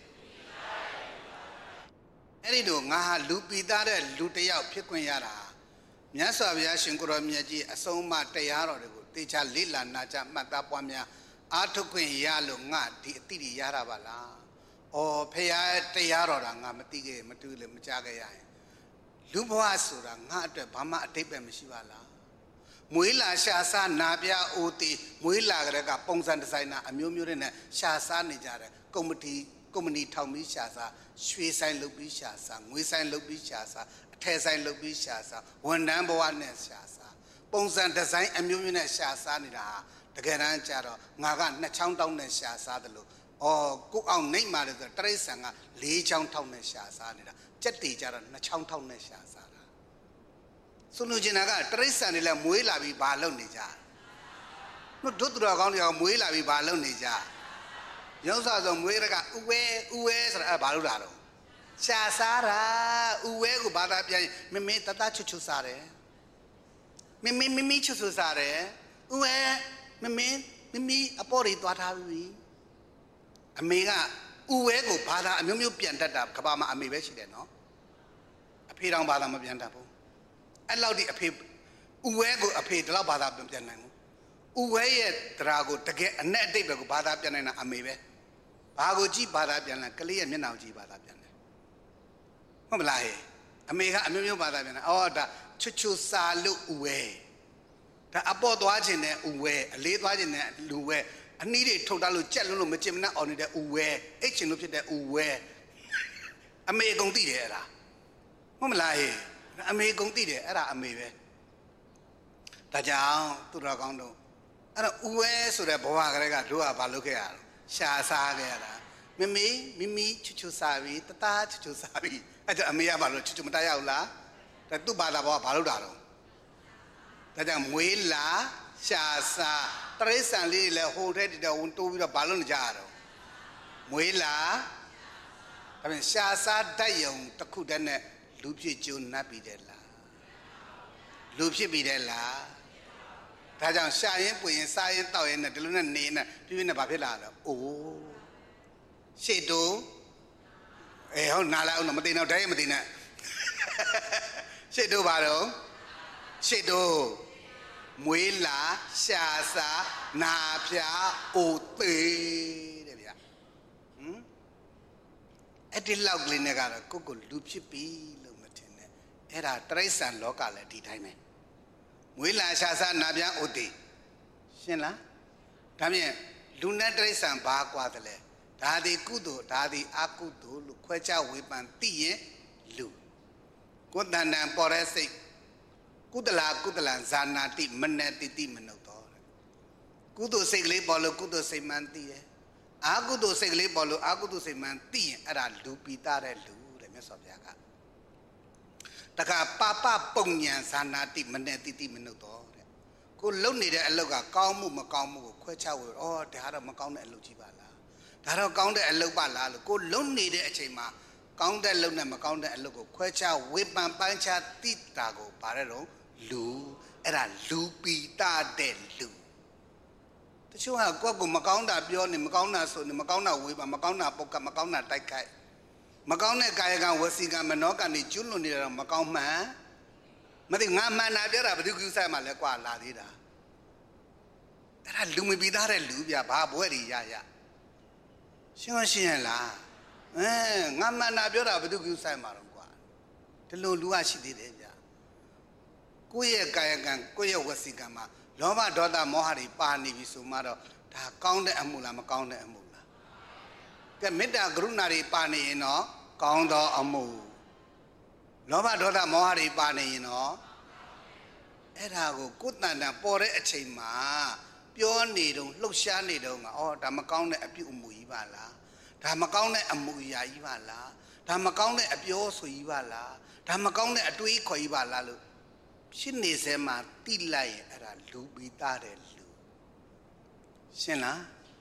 အဲ့ဒီတော့ငါဟာလူပီသားတဲ့လူတယောက်ဖြစ်ခွင့်ရတာမြတ်စွာဘုရားရှင်ကိုရောမြတ်ကြီးအဆုံးအမတရားတော်တွေကိုတေချာလေ့လာနာကြားမှတ်သားပွားများအားထုတ်ခွင့်ရလို့ငါဒီအတိတွေရတာပါလား။အော်ဖရာတရားတော်တာငါမသိခဲ့မတူလည်းမကြားခဲ့ရရင်လူဘဝဆိုတာငါအတွက်ဘာမှအတိတ်ပဲမရှိပါလား။မွေးလာရှာစားနာပြအိုတီမွေးလာကြတဲ့ကပုံစံဒီဇိုင်နာအမျိုးမျိုးတွေနဲ့ရှာစားနေကြတယ်ကုမ္ပဏီထောင်ပြီးရှာစားရွှေဆိုင်လုပ်ပြီးရှာစားငွေဆိုင်လုပ်ပြီးရှာစားအထည်ဆိုင်လုပ်ပြီးရှာစားဝန်ထမ်းဘဝနဲ့ရှာစားပုံစံဒီဇိုင်းအမျိုးမျိုးနဲ့ရှာစားနေတာဟာတကယ်တမ်းကျတော့ငါက2ချောင်းတောင်းနဲ့ရှာစားတယ်လို့ကိုအောင်နှိမ့်ပါတယ်ဆိုတရိษံက4ချောင်းထောက်နဲ့ရှာစားနေတာကြက်တီကျတော့2ချောင်းထောက်နဲ့ရှာစားတာဆိုလိုချင်တာကတရိษံတွေလည်းမွေးလာပြီးဘာလုပ်နေကြတို့သူတော်ကောင်းတွေကမွေးလာပြီးဘာလုပ်နေကြရုပ်စားဆုံးမွေးရကဥဝဲဆိုတာဘာလို့လာတော့ရှာစားတာဥဝဲကိုဘာသာပြန်မမေတတချွတ်ချွတ်စားတယ်မမချွတ်ချွတ်စားတယ်ဥဝဲမမအပေါ်တွေသွားထားပြီအမေကဥဝဲကိုဘာသာအမျိုးမျိုးပြန်တတ်တာကဘာမှာအမေပဲရှိတယ်နော်အဖေတောင်ဘာသာမပြန်တတ်ဘူးအဲ့လောက်ဒီအဖေဥဝဲကိုအဖေဒီလောက်ဘာသာပြန်နိုင်ဘူးဥဝဲရဲ့တရားကိုတကယ်အနဲ့အတိတ်ပဲကိုဘာသာပြန်နိုင်တာအမေပဲဘာကိုကြည့်ဘာသာပြန်လဲကလေးရဲ့မျက်နှာကိုကြည့်ဘာသာပြန်တယ်ဟုတ်မလားဟဲ့အမေကအမျိုးမျိုးဘာသာပြန်တယ်အော်ဒါချွတ်ချွတ်စာလို့ဥဝဲဒါအပေါ်သွားခြင်းနဲ့ဥဝဲအလေးသွားခြင်းနဲ့လူဝဲအနည်းတွေထုတ်တာလို့ကြက်လုံးလို့မကျင်မနှက်အောင်နေတဲ့ဥဝဲအိတ်ချင်လို့ဖြစ်တဲ့ဥဝဲအမေကုန်သိတယ်အဲ့ဒါဟုတ်မလားဟဲ့အမေကုန်သိတယ်အဲ့ဒါအမေပဲဒါကြောင့်သူတော်ကောင်းတို့အဲ့တော့ဥဝဲဆိုတဲ့ဘဝကလေးကတို့ကဘာလုပ်ခဲ့ရလဲရှာစားခဲ့ရတာမမချွတ်ချွတ်စားပြီတသားချွတ်ချွတ်စားပြီအဲ့ဒါအမေကဘာလို့ချွတ်ချွတ်မတတ်ရဘူးလားဒါသူ့ဘာသာဘောကဘာလုပ်တာတော့ဒါကြောင့်မွေးလာရှာစားတရိษံလေးလည်းဟိုထဲတည်းဝန်တိုးပြီးတော့ဘာလို့နေကြရတော့မွေးလာဒါပြန်ရှာစားတတ်ရုံတစ်ခုတည်းနဲ့လူဖြစ်ကျိုးနှပ်ပြီးတယ်လားလူဖြစ်ပြီးတယ်လားဒါကြောင့်ရှာရင်ပွင့်ရင်စားရင်တောက်ရင်နဲ့ဒီလိုနဲ့နေနဲ့ပြပြနဲ့ဘာဖြစ်လာတော့အိုးရှေ့တိုးဟုတ်နားလိုက်အောင်မသိတော့တည်းမသိနဲ့ရှေ့တိုးပါတော့ရှေ့တိုးမွေးလာရှာစားနာပြအိုသေးတဲ့ဗျာအဲ့ဒီလောက်ကလေးနဲ့ကတော့ကိုလူဖြစ်ပြီလို့မထင်နဲ့အဲ့ဒါတရိษံလောကလည်းဒီတိုင်းပဲမွေးလာရှာစားနာပြအိုသေးရှင်းလားဒါဖြင့်လူနဲ့တရိษံဘာကွာတယ်လဲဒါဒီကုသိုလ်ဒါဒီအကုသိုလ်လို့ခွဲခြားဝေဖန်သိရင်လူကိုယ်တန်တန်ပေါ်တဲ့စိတ်ကုသလဇာနာတိမနတိမနုဿောကုသိုလ်စိတ်ကလေးပေါ်လို့ကုသိုလ်စိတ်မှန်သိတယ်အာကုသိုလ်စိတ်ကလေးပေါ်လို့အာကုသိုလ်စိတ်မှန်သိရင်အဲ့ဒါလူပီသားတဲ့လူတဲ့မြတ်စွာဘုရားကတခါပါပပုံညာဇာနာတိမနတိမနုဿောတဲ့ကိုလုံနေတဲ့အလုပ်ကကောင်းမှုမကောင်းမှုကိုခွဲခြားဝေဒါကတော့မကောင်းတဲ့အလုပ်ကြီးပါလားဒါတော့ကောင်းတဲ့အလုပ်ပါလားလို့ကိုလုံနေတဲ့အချိန်မှာကောင်းတဲ့အလုပ်နဲ့မကောင်းတဲ့အလုပ်ကိုခွဲခြားဝေဖန်ပိုင်းခြားသိတာကိုဗါတဲ့တော့လူအဲ့ဒါလူပီတာတဲ့လူတချို့ကကိုယ့်ကိုမကောင်းတာပြောနေမကောင်းတာဆိုနေမကောင်းတာဝေးပါမကောင်းတာပုတ်ကမကောင်းတာတိုက်ခိုက်မကောင်းတဲ့ကာယကံဝစီကံမနောကံတွေကျွလွန်နေတာတော့မကောင်းမှန်မသိငါမှန်တာပြောတာဘယ်သူကူဆိုင်မှလဲကွာလာသေးတာအဲ့ဒါလူမပီတာတဲ့လူပြဘာဘွဲ့တွေရရှင်းလားငါမှန်တာပြောတာဘယ်သူကူဆိုင်မှာတော့ကွာဒီလိုလူကရှိသေးတယ်ဗျကိုယ့်ရဲ့ကာယကံကိုယ့်ရဲ့ဝစီကံမှာလောဘဒေါသမောဟတွေပါနေပြီဆိုမှတော့ဒါကောင်းတဲ့အမှုလားမကောင်းတဲ့အမှုလားကဲမေတ္တာကရုဏာတွေပါနေရင်တော့ကောင်းသောအမှုလောဘဒေါသမောဟတွေပါနေရင်တော့အဲ့ဒါကိုကိုယ်တန်တန်ပေါ်တဲ့အချိန်မှာပြောနေတော့လှုပ်ရှားနေတော့ဒါမကောင်းတဲ့အပြုအမူကြီးပါလားဒါမကောင်းတဲ့အမူအရာကြီးပါလားဒါမကောင်းတဲ့အပြောဆိုကြီးပါလားဒါမကောင်းတဲ့အတွေးခေါ်ကြီးပါလားလို့ဖြစ်နေစဲမှာတိလိုက်ရင်အဲ့ဒါလူပီသားတယ်လူရှင်းလား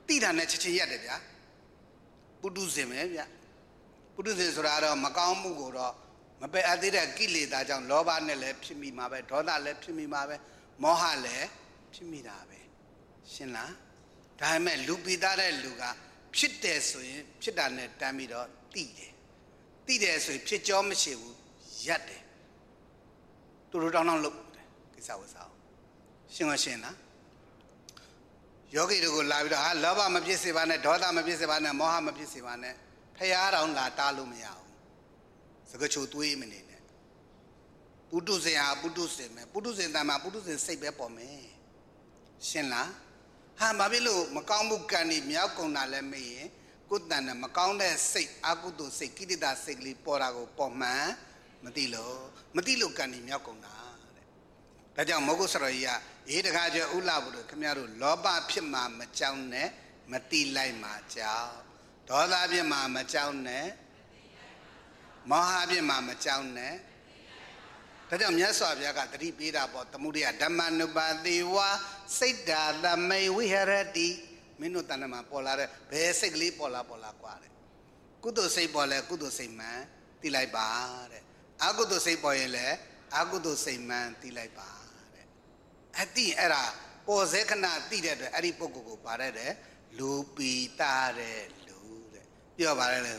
တိတာနဲ့ချက်ချင်းရက်တယ်ဗျာပုထုဇဉ်ပဲဗျာပုထုဇဉ်ဆိုတာတော့မကောင်းမှုကိုတော့မပယ်အပ်သေးတဲ့ကိလေသာကြောင့်လောဘနဲ့လည်းဖြစ်မိမှာပဲဒေါသလည်းဖြစ်မိမှာပဲမောဟလည်းဖြစ်မိတာပဲရှင်းလားဒါပေမဲ့လူပိသားတဲ့လူကဖြစ်တယ်ဆိုရင်ဖြစ်တာနဲ့တမ်းပြီးတော့တိတယ်ဆိုရင်ဖြစ်ကြောမရှိဘူးရက်တယ်တူတူတောင်းတောင်းလုပ်တယ်ကိစ္စဝတ်စားရှင်းမရှင်းလားယောဂီတို့ကိုလာပြီးတော့ဟာလောဘမဖြစ်စေပါနဲ့ဒေါသမဖြစ်စေပါနဲ့မောဟမဖြစ်စေပါနဲ့ဖရာတော်လာတားလို့မရဘူးစကားချိုသွေးမနေနဲ့ပုထုဇဉ်ဟာပုထုဇဉ်ပဲပုထုဇဉ်တမ်းမှာပုထုဇဉ်စိတ်ပဲပေါ်မယ်ရှင်းလားဟာဘာဖြစ်လို့မကောင်းမှုကံนี่မြောက်ကုန်တာလဲမေးရင်ကိုယ်တန်နဲ့မကောင်းတဲ့စိတ်အကုသိုလ်စိတ်ကိလေသာစိတ်ကလေးပေါ်တာကိုပေါ်မှန်မသိလို့ကံนี่မြောက်ကုန်တာတဲ့ဒါကြောင့်မောဂုစရောကြီးကအေးတခါကျဥလာဘူးတို့ခင်ဗျားတို့လောဘဖြစ်မှာမကြောက်နဲ့မတိလိုက်မှာကြောက်ဒေါသဖြစ်မှာမကြောက်နဲ့မောဟဖြစ်မှာမကြောက်နဲ့ဒါကြောင့်မြတ်စွာဘုရားကတတိပေးတာပေါ့သမုဒိယဓမ္မနုပါတိဝါစိတ်ဓာသမိဝိဟရတိမင်းတို့တဏ္ဍမှာပေါ်လာတဲ့ဘယ်စိတ်ကလေးပေါ်လာကွာတဲ့ကုသိုလ်စိတ်ပေါ်လဲကုသိုလ်စိတ်မှန်သိလိုက်ပါတဲ့အကုသိုလ်စိတ်ပေါ်ရင်လဲအကုသိုလ်စိတ်မှန်သိလိုက်ပါတဲ့အတိအဲ့ဒါပေါ်စေခဏသိတဲ့အတွက်အဲ့ဒီပုဂ္ဂိုလ်ကိုပါတဲ့လူပီတာတဲ့လူတဲ့ပြောပါလေ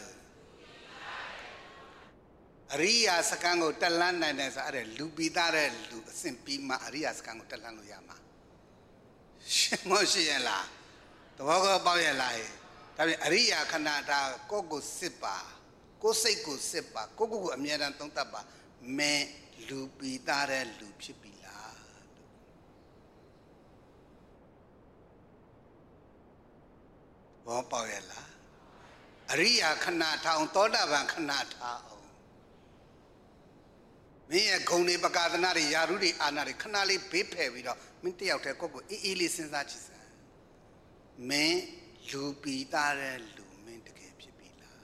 အရိယာစကံကိုတက်လန်းနိုင်တယ်ဆိုအဲ့ဒါလူပီတာတဲ့လူအစဉ်ပြီးမှအရိယာစကံကိုတက်လန်းလို့ရမှာရှင်မရှိရလားတဘောကပေါက်ရလားဒါပြင်အရိယာခဏတာကိုယ့်ကိုစစ်ပါကိုယ်စိတ်ကိုစစ်ပါကိုယ့်ကိုအမြဲတမ်းသုံးသပ်ပါမင်းလူပီတာတဲ့လူဖြစ်ပြီဘောပေါက်ရလားအရိယာခဏထောင်သောတာပန်ခဏထားအောင်မင်းရဲ့ဂုဏ်တွေပကာသနာတွေယာရုတွေအာနာတွေခဏလေးဘေးဖယ်ပြီးတော့မင်းတယောက်တည်းကိုယ့်ကိုအေးလေးစဉ်းစားကြည့်စမ်းမင်းလူပီသားတဲ့လူမင်းတကယ်ဖြစ်ပြီလား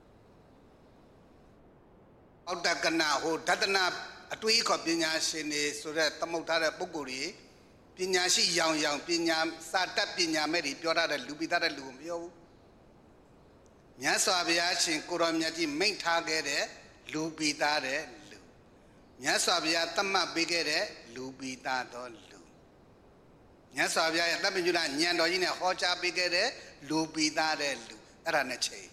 အောက်တကနာဟိုဒသနာအတွေးခေါ်ပညာရှင်တွေဆိုတဲ့သမုတ်ထားတဲ့ပုဂ္ဂိုလ်တွေပညာရှိရောင်ပညာစာတတ်ပညာမဲ့တွေပြောထားတဲ့လူပိသားတဲ့လူကိုမပြောဘူးမြတ်စွာဘုရားရှင်ကိုရောမြတ်ကြီးမိန့်ထားခဲ့တဲ့လူပိသားတဲ့လူမြတ်စွာဘုရားသတ်မှတ်ပေးခဲ့တဲ့လူပိသားတော်လူမြတ်စွာဘုရားရဲ့တပ္ပညုတဉာဏ်တော်ကြီးနဲ့ဟောကြားပေးခဲ့တဲ့လူပိသားတဲ့လူအဲ့ဒါနဲ့ချိန်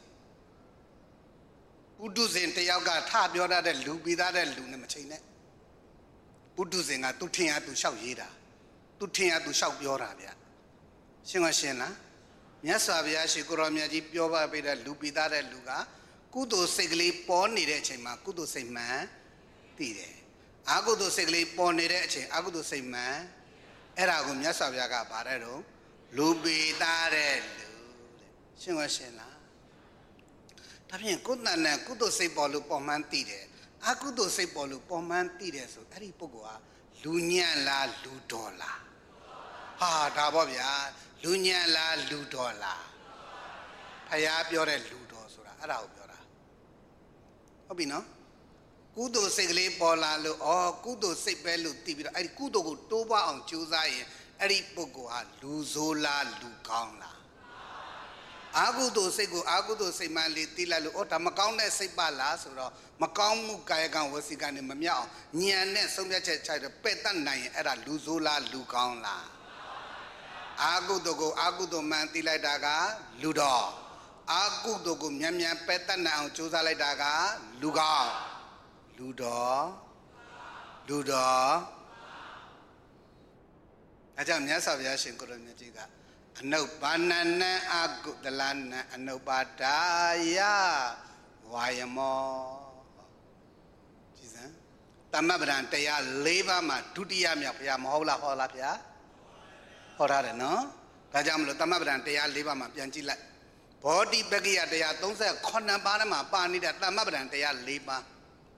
ပုထုဇဉ်တယောက်ကထပြောထားတဲ့လူပိသားတဲ့လူနဲ့မချိန်နဲ့ပုထုဇဉ်ကသူထင်ရသူလျှောက်ရေးတာသူထင်ရသူလျှောက်ပြောတာဗျရှင်းမရှင်းလားမြတ်စွာဘုရားရှိခိုးတော်မြတ်ကြီးပြောပါပေးတဲ့လူပိသားတဲ့လူကကုသိုလ်စိတ်ကလေးပေါ်နေတဲ့အချိန်မှာကုသိုလ်စိတ်မှန်သိတယ်အကုသိုလ်စိတ်ကလေးပေါ်နေတဲ့အချိန်အကုသိုလ်စိတ်မှန်အဲ့ဒါကိုမြတ်စွာဘုရားကဗါတဲ့တော့လူပိသားတဲ့လူတဲ့ရှင်းမရှင်းလားဒါဖြင့်ကုသနဲ့ကုသိုလ်စိတ်ပေါ်လို့ပေါ်မှန်းသိတယ်အကုသိုလ်စိတ်ပေါ်လို့ပေါ်မှန်းသိတယ်ဆိုအဲ့ဒီပုဂ္ဂိုလ်ဟာလူညံ့လားလူတော်လားဟာဒါပေါ့ဗျာလူညံ့လားလူတော်လားဖယားပြောတဲ့လူတော်ဆိုတာအဲ့ဒါကိုပြောတာဟုတ်ပြီနော်ကုသိုလ်စိတ်ကလေးပေါ်လာလို့ကုသိုလ်စိတ်ပဲလို့သိပြီးတော့အဲ့ဒီကုသိုလ်ကိုတိုးပွားအောင်ကြိုးစားရင်အဲ့ဒီပုဂ္ဂိုလ်ဟာလူဆိုးလားလူကောင်းလားအာကုသိုလ်စိတ်ကိုအာကုသိုလ်စိတ်မှလေးသိလိုက်လို့ဒါမကောင်းတဲ့စိတ်ပါလားဆိုတော့မကောင်းမှုကာယကံဝစီကံနဲ့မမြောက်အောင်ဉာဏ်နဲ့ဆုံးဖြတ်ချက်ချတဲ့ပယ်တတ်နိုင်ရင်အဲ့ဒါလူဆိုးလားလူကောင်းလားအာကုသိုလ်ကိုအာကုသိုလ်မှန်သိလိုက်တာကလူတော်အာကုသိုလ်ကိုမြန်မြန်ပယ်တတ်နိုင်အောင်ကြိုးစားလိုက်တာကလူကောင်းလူတော်အဲကြောင့်မြတ်စွာဘုရားရှင်ကိုရောမြတ်ကြီးကအနုပါဏနံအကုသလနံအနုပါဒါယဝါယမောကြည်စမ်းတမ္မပဒံတရား၄ပါးမှာဒုတိယမြောက်ဘုရားမဟုတ်လားဟောလားဗျာဟောထားတယ်နော်ဒါကြောင့်မလို့တမ္မပဒံတရား၄ပါးမှာပြန်ကြည့်လိုက်ဘောဓိပက္ခိယတရား38ပါးထဲမှာပါနေတဲ့တမ္မပဒံတရား၄ပါး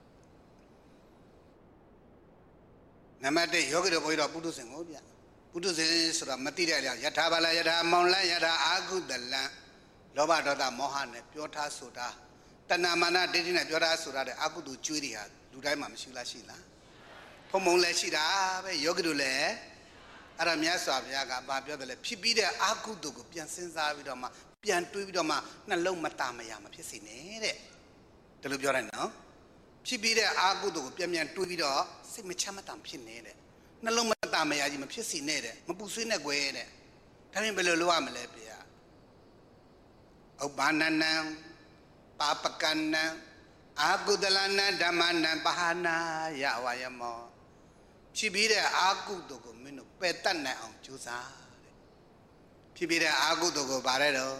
နံပါတ်1ယောဂီတို့ဘုရားပုထုဇဉ်ကိုဗျပုထုဇဉ်ဆိုတာမသိတဲ့အရာယထာဘာလယထာမောင်လယထာအာကုသလံလောဘဒေါသမောဟနဲ့ပြောထားဆိုတာတဏမာနဒိဋ္ဌိနဲ့ပြောထားဆိုတာတဲ့အာကုသိုလ်ကျွေးတွေဟာလူတိုင်းမှာမရှိလားရှိလားဖုံဖုံလည်းရှိတာပဲယောဂီတို့လည်းအဲ့ဒါမြတ်စွာဘုရားကဘာပြောတယ်လဲဖြစ်ပြီးတဲ့အာကုသိုလ်ကိုပြန်စဉ်းစားပြီးတော့မှပြန်တွေးပြီးတော့မှနှလုံးမတာမရမဖြစ်စေနဲ့တဲ့ဒါလိုပြောတယ်နော်ဖြစ်ပြီးတဲ့အာကုသိုလ်ကိုပြန်ပြန်တွေးပြီးတော့စိတ်မချမ်းမသာဖြစ်နေတဲ့နှလုံးမတာမရကြီးမဖြစ်စေနဲ့တဲ့မပူဆွေးနဲ့ကွယ်တဲ့ဒါပြင်ဘယ်လိုလုပ်ရမလဲဘုရားဥပ္ပန္နနံပါပကန္နံအာကုသလနံဓမ္မနံပဟာနာယဝါယမောဖြစ်ပြီးတဲ့အာကုသိုလ်ကိုမင်းတို့ပယ်တတ်နိုင်အောင်ကြိုးစားတဲ့ဖြစ်ပြီးတဲ့အာကုသိုလ်ကိုဗါတဲ့တော့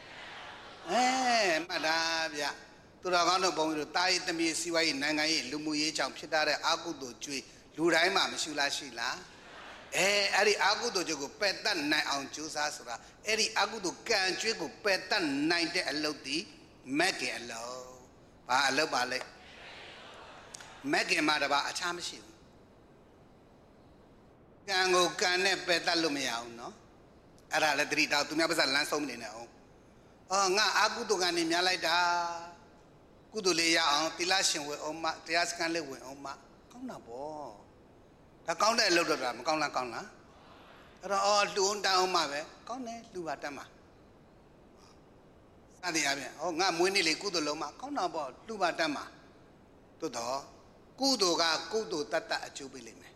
မှတ်တာဗျသူတော်ကောင်းတို့ဘုန်းကြီးတို့တာယီသမီးစီဝါရေးနိုင်ငံရေးလူမှုရေးကြောင့်ဖြစ်တဲ့အာကုသိုလ်ကျွေးလူတိုင်းမှာမရှိလားရှိလားအဲ့ဒီအာကုသိုလ်ကျွေးကိုပယ်တတ်နိုင်အောင်ကြိုးစားဆိုတာအဲ့ဒီအာကုသိုလ်ကံကျွေးကိုပယ်တတ်နိုင်တဲ့အလုပ်ဒီမက်ကင်အလုပ်ဘာအလုပ်ပါလဲမက်ကင်မှာတပါအခြားမရှိဘူးကံကိုကံနဲ့ပယ်တတ်လို့မရဘူးနော်အဲ့ဒါလည်းတတိတောက်သူများပါးစပ်လမ်းဆုံးနေနေအောင်ငါအာကုသိုလ်ကနေများလိုက်တာကုသိုလ်လေးရအောင်သီလရှင်ဝင်အောင်မတရားစခန်းလေးဝင်အောင်မကောင်းတာပေါ့ဒါကောင်းတဲ့အလုပ်တော့မကောင်းလားကောင်းလားအဲ့တော့လှူအောင်တန်းအောင်မပဲကောင်းတယ်လှူပါတတ်မှာစသည်အပြင်ငါမွေးနေ့လေးကုသိုလ်လုံးမကောင်းတာပေါ့လှူပါတတ်မှာသို့တော့ကုသိုလ်ကကုသိုလ်တတ်အကျိုးပေးလိမ့်မယ်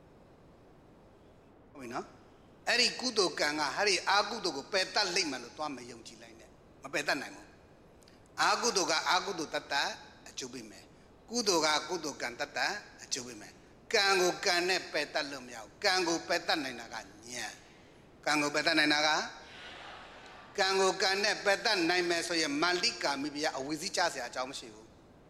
ဟုတ်ပြီနော်အဲ့ဒီကုသိုလ်ကံကဟာဒီအာကုသိုလ်ကိုပယ်တတ်လိမ့်မယ်လို့သွားမယုံကြည်လိုက်နဲ့မပယ်တတ်နိုင်ဘူးအာကုသိုလ်ကအာကုသိုလ်တတ်အကျိုးပေးမယ်ကုသိုလ်ကကုသိုလ်ကံတတ်အကျိုးပေးမယ်ကံကိုကံနဲ့ပယ်တတ်လို့မရဘူးကံကိုပယ်တတ်နိုင်တာကဉာဏ်ကံကိုပယ်တတ်နိုင်တာကကံကိုကံနဲ့ပယ်တတ်နိုင်မယ်ဆိုရင်မန္လိကာမိဗျာအဝိဇ္ဇိကျเสียအကြောင်းမရှိဘူး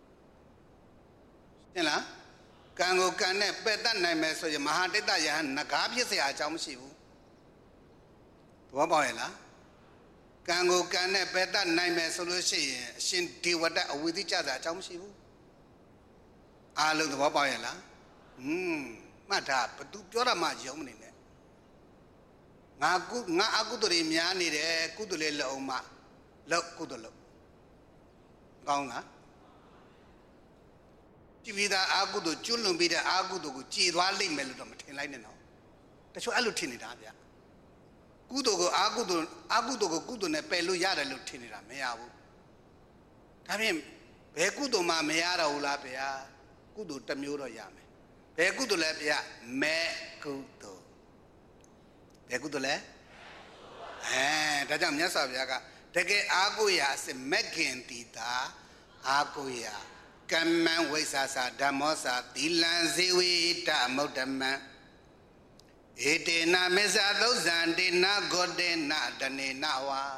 ရှင်းလားကံကိုကံနဲ့ပယ်တတ်နိုင်မယ်ဆိုရင်မဟာတိတ္တယဟန်ငကားဖြစ်เสียအကြောင်းမရှိဘူးသဘောပေါက်ရဲ့လားကံကိုကံနဲ့ပယ်တတ်နိုင်မယ်ဆိုလို့ရှိရင်အရှင်ဒေဝတ္တအဝိဇ္ဇိကျเสียအကြောင်းမရှိဘူးအားလုံးသဘောပေါက်ရဲ့လားမှတ်ထားဘသူပြောတာမှယုံမနေနဲ့ငါအကုသိုလ်တွေများနေတယ်ကုသိုလ်လေးလောက်အောင်မလောက်ကုသိုလ်လောက်ကောင်းလားကြည်ပြီးသားအကုသိုလ်ကျွလွန်ပြီးတဲ့အာကုသိုလ်ကိုကြည်သွားလိမ့်မယ်လို့တော့မထင်လိုက်နဲ့နော်တချို့အဲ့လိုထင်နေတာဗျကုသိုလ်ကိုအာကုသိုလ်ကိုကုသိုလ်နဲ့ပယ်လို့ရတယ်လို့ထင်နေတာမရဘူးဒါဖြင့်ဘယ်ကုသိုလ်မှမရတော့ဘူးလားဗျာကုသိုလ်တစ်မျိုးတော့ရမယ်ဘယ်ကုသိုလ်လဲဗျာမဲကုသိုလ်ဘယ်ကုသိုလ်လဲဒါကြောင့်မြတ်စွာဘုရားကတကယ်အာကိုရာအစစ်မက်ခင်တီတာအာကိုရာကမ္မံဝိသစာဓမ္မောစာသီလံဇေဝိတမုဒ္ဓမံဧတေနမေဇာသုဇံတေနဂောတေနတနေနဝါ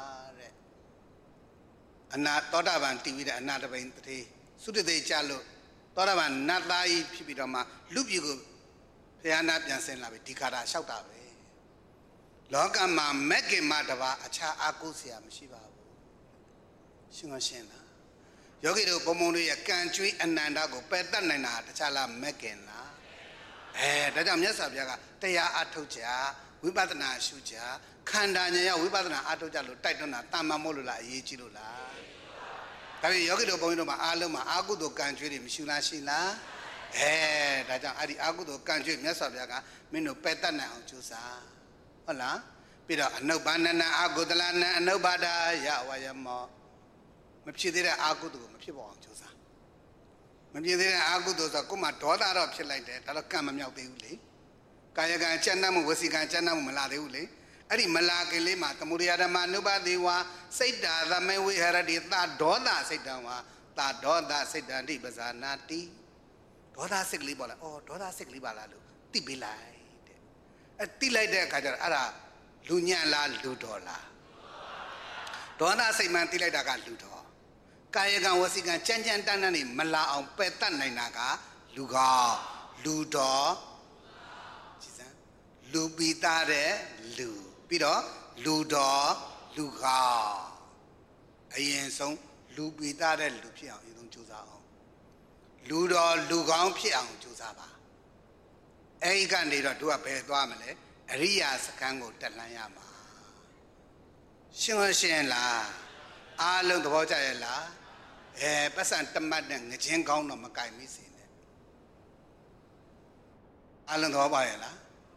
တဲ့အနာသောတာပန်တည်ပြီးတဲ့အနာတပိန်တတိသုတတိကြလို့သောတာပန်နတ်သားကြီးဖြစ်ပြီးတော့မှလူပြည်ကိုဘုရားနာပြန်ဆင်းလာပြီဒီခါတာလျှောက်တာပဲလောကမှာမက်ကင်မတပါအခြားအာကုစရာမရှိပါဘူးရှင်းမရှင်းလားယောဂီတို့ဘုံဘုံတို့ရဲ့ကံကြွေးအနန္တကိုပယ်တတ်နိုင်တာတခြားလားမက်ကင်လားဒါကြောင့်မြတ်စွာဘုရားကတရားအထုတ်ကြဝိပဿနာရှုကြခန္ဓာဉာဏ်ရောက်ဝိပဿနာအထုတ်ကြလို့တိုက်တွန်းတာတာမန်မို့လို့လားအရေးကြီးလို့လားဒါပေမဲ့ယောဂီတို့ဘုန်းကြီးတို့မှာအားလုံးမှာအာကုသိုလ်ကံကြွေးတွေမရှိလားရှိလားဒါကြောင့်အဲ့ဒီအာကုသိုလ်ကံကြွေးမြတ်စွာဘုရားကမင်းတို့ပယ်တတ်နိုင်အောင်ကြိုးစားဟုတ်လားပြီးတော့အနုပ္ပန္နနာအာကုသလနာအနုပ္ပါဒယဝါယမောမဖြစ်သေးတဲ့အာကုသိုလ်ကိုမဖြစ်ပေါ်အောင်ကြိုးစားမဖြစ်သေးတဲ့အာကုသိုလ်ဆိုကိုယ်မှာဒေါသတော့ဖြစ်လိုက်တယ်ဒါတော့ကံမမြောက်သေးဘူးလေကာယကံကျမ်းနှမှုဝစီကံကျမ်းနှမှုမလာသေးဘူးလေအဲ့ဒီမလာခင်လေးမှာသမုဒယဓမ္မနုပါတိဝါစိတ်တာသမေဝိဟရတိသဒေါသစိတ်တံဝါသဒေါသစိတ်တံတိပဇာနာတိဒေါသစိတ်ကလေးပေါ်လာဒေါသစိတ်ကလေးပါလားလို့သိပေးလိုက်တဲ့သိလိုက်တဲ့အခါကျတော့အဲ့ဒါလူညံ့လားလူတော်လားဒေါသစိတ်မှန်သိလိုက်တာကလူတော်ကာယကံဝစီကံကြမ်းကြမ်းတန်းတန်းနေမလာအောင်ပယ်တတ်နိုင်တာကလူကောင်းလူတော်ကြည်စမ်းလူပီသားတဲ့လူပြီးတော့လူတော်လူကောင်းအရင်ဆုံးလူပီသားတဲ့လူဖြစ်အောင်အရင်ဆုံးကြိုးစားအောင်လူတော်လူကောင်းဖြစ်အောင်ကြိုးစားပါအဲ့ဒီကနေတော့တို့ကဘယ်သွားမလဲအရိယာစခန်းကိုတက်လှမ်းရမှာရှင်းရှင်းလားအားလုံးသဘောကျရဲ့လားပတ်စံတမတ်နဲ့ငချင်းကောင်းတော့မကင်မိစေနဲ့အားလုံးသဘောပါရဲ့လား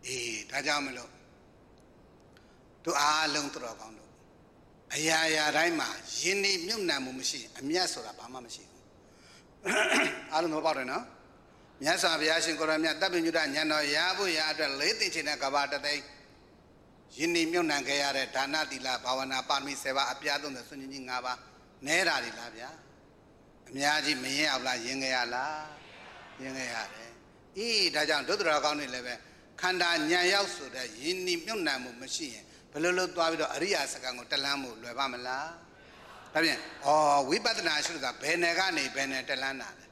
ဒါကြောင့်မလို့တို့အားလုံးသူတော်ကောင်းတို့အရာရာတိုင်းမှာယဉ်နေမြုပ်နှံမှုမရှိအမျက်ဆိုတာဘာမှမရှိဘူးအားလုံးတော့ပေါ့တယ်နော်မြတ်စွာဘုရားရှင်ကိုရောမြတ်တပ်ပိညုတဉာဏ်တော်ရဖို့ရအတွက်လေးသိချင်းတဲ့ကဘာတသိန်းယဉ်နေမြုပ်နှံခဲ့ရတဲ့ဒါနသီလဘာဝနာပါရမီ7ပါးအပြား30ဆွညကြီး5ပါးနဲတာတွေလားဗျာအများကြီးမရင်အောင်လားရင်ခဲ့ရလားရင်ခဲ့ရတယ်ဒါကြောင့်ဒုသရကောင်းတွေလည်းပဲခန္ဓာဉာဏ်ရောက်ဆိုတဲ့ယဉ်နေမြုပ်နှံမှုမရှိရင်ဘယ်လိုလုပ်သွားပြီးတော့အရိယာစကံကိုတလန်းမှုလွယ်ပါမလားဒါဖြင့်ဝိပဿနာရှုတာဘယ်နယ်ကနေဘယ်နယ်တလန်းတာလဲ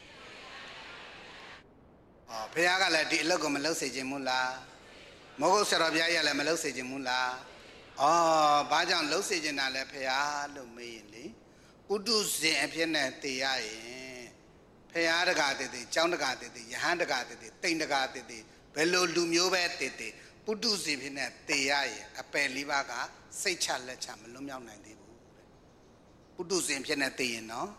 ဘုရားကလည်းဒီအလုပ်ကိုမလုပ်စေခြင်းမူလားမောဂုတ်ဆရာတော်ဘုရားကြီးကလည်းမလုပ်စေခြင်းမူလားဘာကြောင့်လုပ်စေခြင်းတာလဲဘုရားလို့မေးရင်လေပုထုဇဉ်အဖြစ်နဲ့တည်ရရင်ဘုရားတကာတည်တည်ကျောင်းတကာတည်တည်ယဟန်တကာတည်တည်တိန်တကာတည်တည်ဘယ်လိုလူမျိုးပဲတည်တည်ပုထုဇဉ်ဖြစ်နဲ့တည်ရရင်အပယ်လေးပါးကစိတ်ချလက်ချမလွတ်မြောက်နိုင်သေးဘူးပုထုဇဉ်ဖြစ်နဲ့တည်ရင်နော်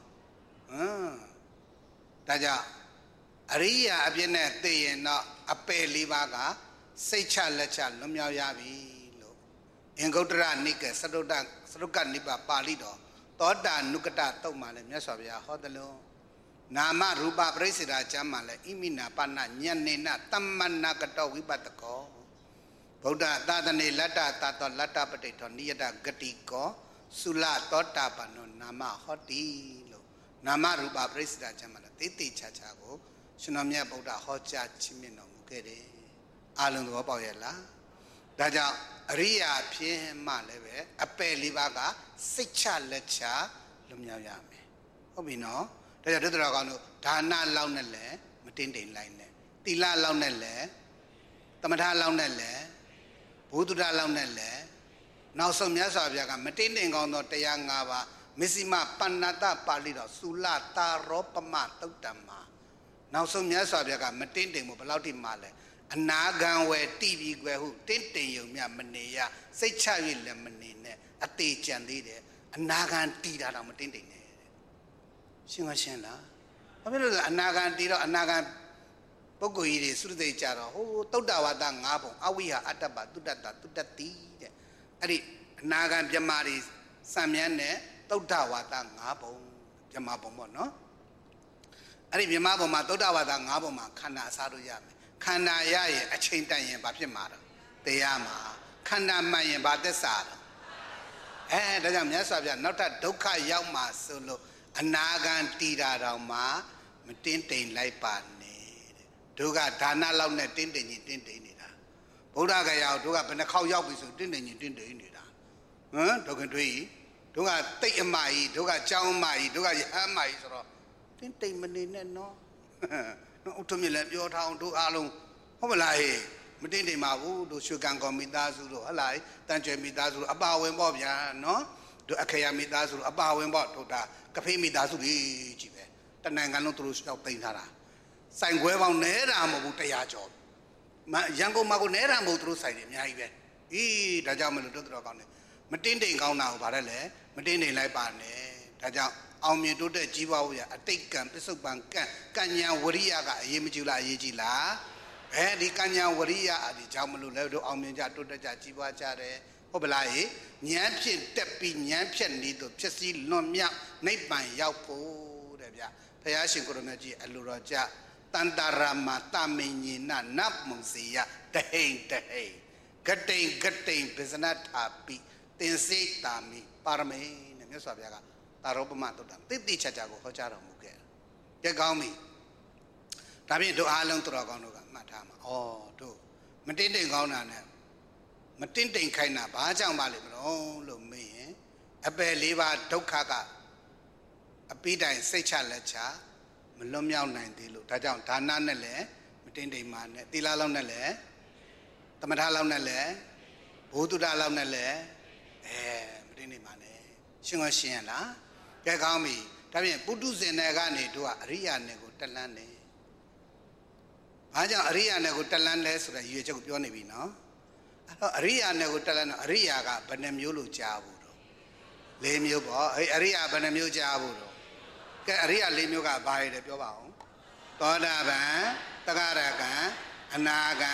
ဒါကြောင့်အရိယာအဖြစ်နဲ့သိရင်တော့အပယ်လေးပါးကစိတ်ချလက်ချလွတ်မြောက်ရပြီလို့အင်္ဂုတ္တရနိကေသရုတ်ကနိဗ္ဗာပါဠိတော်သောတာနုကတတုတ်မှာလည်းမြတ်စွာဘုရားဟောတယ်လို့နာမရူပပရိစ္ဆေဒကျမ်းမှာလည်းဣမိနာပနညနေနတမ္မနာကတောဝိပတ္တကောဗုဒ္ဓသာသနေလတ္တသာတောလတ္တပဋိထောနိယတဂတိကောသုလသောတာပန္နောနာမဟောတိလို့နာမရူပပရိစ္ဆေဒကျမ်းမှာလည်းတေချာချာကိုရှင်တော်မြတ်ဗုဒ္ဓဟောကြားခြင်းမြင့်တော်မူခဲ့တယ်အားလုံးသဘောပေါက်ရဲ့လားဒါကြောင့်အရိယာဖြစ်မှလည်းပဲအပယ်လေးပါးကစိတ်ချလက်ချလွတ်မြောက်ရမယ်ဟုတ်ပြီနော်ဒါကြောင့်ဒုတိယကောင်တို့ဒါနလောက်နဲ့လည်းမတင်းတိမ်လိုက်နဲ့သီလလောက်နဲ့လည်းသမထလောက်နဲ့လည်းဘုဒ္ဓလောက်နဲ့လည်းနောက်ဆုံးမြတ်စွာဘုရားကမတင်းတိမ်ကောင်းသောတရား၅ပါးမစ္စည်းမပဏ္ဏတပါဠိတော်သုလတာရောပမသုတ်တံမှာနောက်ဆုံးမြတ်စွာဘုရားကမတင်းတိမ်ဘူးဘယ်လောက်ထိမှလဲအနာဂံဝယ်တိပြီးကွယ်ဟုတင်းတိမ်ယုံမြမနေရစိတ်ချ၍လည်းမနေနဲ့အသေးကြံသေးတယ်အနာဂံတီတာတော့မတင်းတိမ်နဲ့ရှင်းမရှင်းလားဘာဖြစ်လို့လဲအနာဂံတီတော့အနာဂံပုဂ္ဂိုလ်ကြီးတွေသုတ္တိကြတော့ဟိုသုတ္တဝါဒ၅ပုံအဝိဟာအတ္တပသုတ္တတသုတ္တတိတဲ့အဲ့ဒီအနာဂံပြမတွေစံမြန်းတဲ့သုတ္တဝါဒ၅ပုံပြမပုံပေါ့နော်အဲ့ဒီမြမပုံမှာသုတ္တဝါဒ၅ပုံမှာခန္ဓာအစားလို့ရမယ်ခန္ဓာရရင်အချိန်တန်ရင်ဘာဖြစ်မှာတော့တရားမှာခန္ဓာမှန်ရင်ဘာသက်စာတော့ဒါကြောင့်မြတ်စွာဘုရားနောက်ထပ်ဒုက္ခရောက်မှာဆိုလို့အနာဂံတီတာတော်မှာမတင်းတိမ်လိုက်ပါနဲ့တဲ့တို့ကဒါနလောက်နဲ့တင်းတိမ်ကြီးတင်းတိမ်နေတာဗုဒ္ဓဂယာတို့ကဘယ်နှခေါက်ရောက်ပြီဆိုတင်းတိမ်ကြီးတင်းတိမ်နေတာဒုက္ခတွေးတို့ကတိတ်အမကြီးတို့ကကြောင်းအမကြီးတို့ကရဟန်းအမကြီးဆိုတော့တင်းတိမ်မနေနဲ့နော်ဥထုမြလည်းပြောထားအောင်တို့အားလုံးဟုတ်မလားဟေးမတင်းတိမ်ပါဘူးတို့ရွှေကံကောမိသားစုတို့ဟလာတန်ကျွေမိသားစုတို့အပါဝင်ပေါ့ဗျာနော်တို့အခရာမိသားစုတို့အပါဝင်ပေါ့တို့ဒါကဖေးမိသားစုကြီးကြီးပဲတနိုင်ငံလုံးတို့ရောက်သိမ်းထားတာစိုင်ခွဲပေါင်းနဲတာမဟုတ်ဘူး100ကျော်ရန်ကုန်မှာကိုနဲတာမဟုတ်တို့စိုင်တယ်အများကြီးပဲဒါကြောင့်မလို့တို့တော်ကောင်းတယ်မတင်းတိမ်ကောင်းတာကိုဗါတယ်လေမတင်းတိမ်လိုက်ပါနဲ့ဒါကြောင့်အောင်မြင်တိုးတက်ကြီးပွားဖို့ရအတိတ်ကံပစ္စုပန်ကံညာဝရိယကအရေးမကြီးလားအရေးကြီးလားဒီကံညာဝရိယအဒီကြောင့်မလို့လဲတို့အောင်မြင်ကြတိုးတက်ကြကြီးပွားကြတယ်ဟုတ်ပလားဟေ့ဉာဏ်ဖြင့်တက်ပြီးဉာဏ်ဖြတ်နေတော့ဖြစ်စီလွန်မြောက်နိဗ္ဗာန်ရောက်ဖို့တဲ့ဗျဘုရားရှင်ကိုရမကြီးအလိုတော်ကြတန်တရာမတမင်ညနာနတ်မုံစီယတဟိန်တဟိန်ဂတိန်ဂတိန်ပစ္စနထာပိတင်စိတ်တာမိပါရမေနဲ့မြတ်စွာဘုရားကတာရောပမတုတ်တံတိတိချာချာကိုဟောကြားတော်မူခဲ့တယ်။ကြကောင်းပြီ။ဒါဖြင့်တို့အားလုံးတော်ကောင်းတို့ကမှတ်ထားမှာ။တို့မတင်းတိမ်ကောင်းတာနဲ့မတင်းတိမ်ခိုင်းတာဘာကြောင့်ပါလဲမလို့လို့မေးရင်အပယ်လေးပါးဒုက္ခကအပိတိုင်စိတ်ချလက်ချမလွတ်မြောက်နိုင်သေးလို့ဒါကြောင့်ဒါနနဲ့လည်းမတင်းတိမ်မာနဲ့သီလလောက်နဲ့လည်းသမထလောက်နဲ့လည်းဘုဒ္ဓလောက်နဲ့လည်းမတင်းတိမ်မာနဲ့ရှင်းရှင်းရလားကြဲကောင်းပြီဒါဖြင့်ပုထုဇဉ်တွေကနေတို့ကအရိယာနယ်ကိုတက်လန်းတယ်ဘာကြောင့်အရိယာနယ်ကိုတက်လန်းလဲဆိုတဲ့ရည်ရွယ်ချက်ကိုပြောနေပြီနော်အဲ့တော့အရိယာနယ်ကိုတက်လန်းတော့အရိယာကဘယ်နှမျိုးလို့ကြားဘူးတော့၄မျိုးပေါ့အရိယာဘယ်နှမျိုးကြားဘူးတော့ကဲအရိယာ၄မျိုးကဘာတွေလဲပြောပါဦးသောတာပန်သဂရကံအနာကံ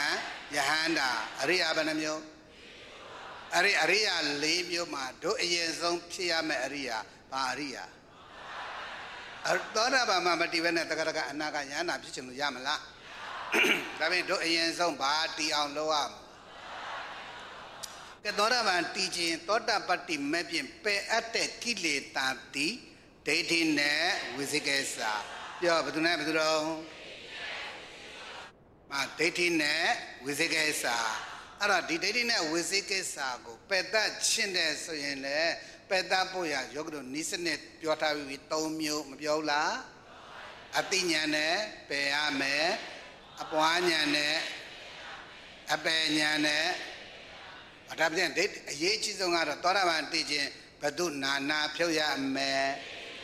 Yahanda Aria Banamio Aria leave you ma do a year's own Piame Aria Paria Dora Mama Divana Tagaga and Nagayana Pichum Yamala David do a year's own body on Loam Dora Van teaching Tota Patti Mapin Pe at the Kili Tanti dating ne Wizigesa Yo but never ma dating ne Wizigesa Ara dating ne Wizigesa go Peta Chinde so in le Peta Boya Yogo Nisanet Piota with Tomio Mabiola Atinyane Peame Apuanyane Abenyane Adapting date a yeachis on our Toravan teaching Padu Nana Pioya me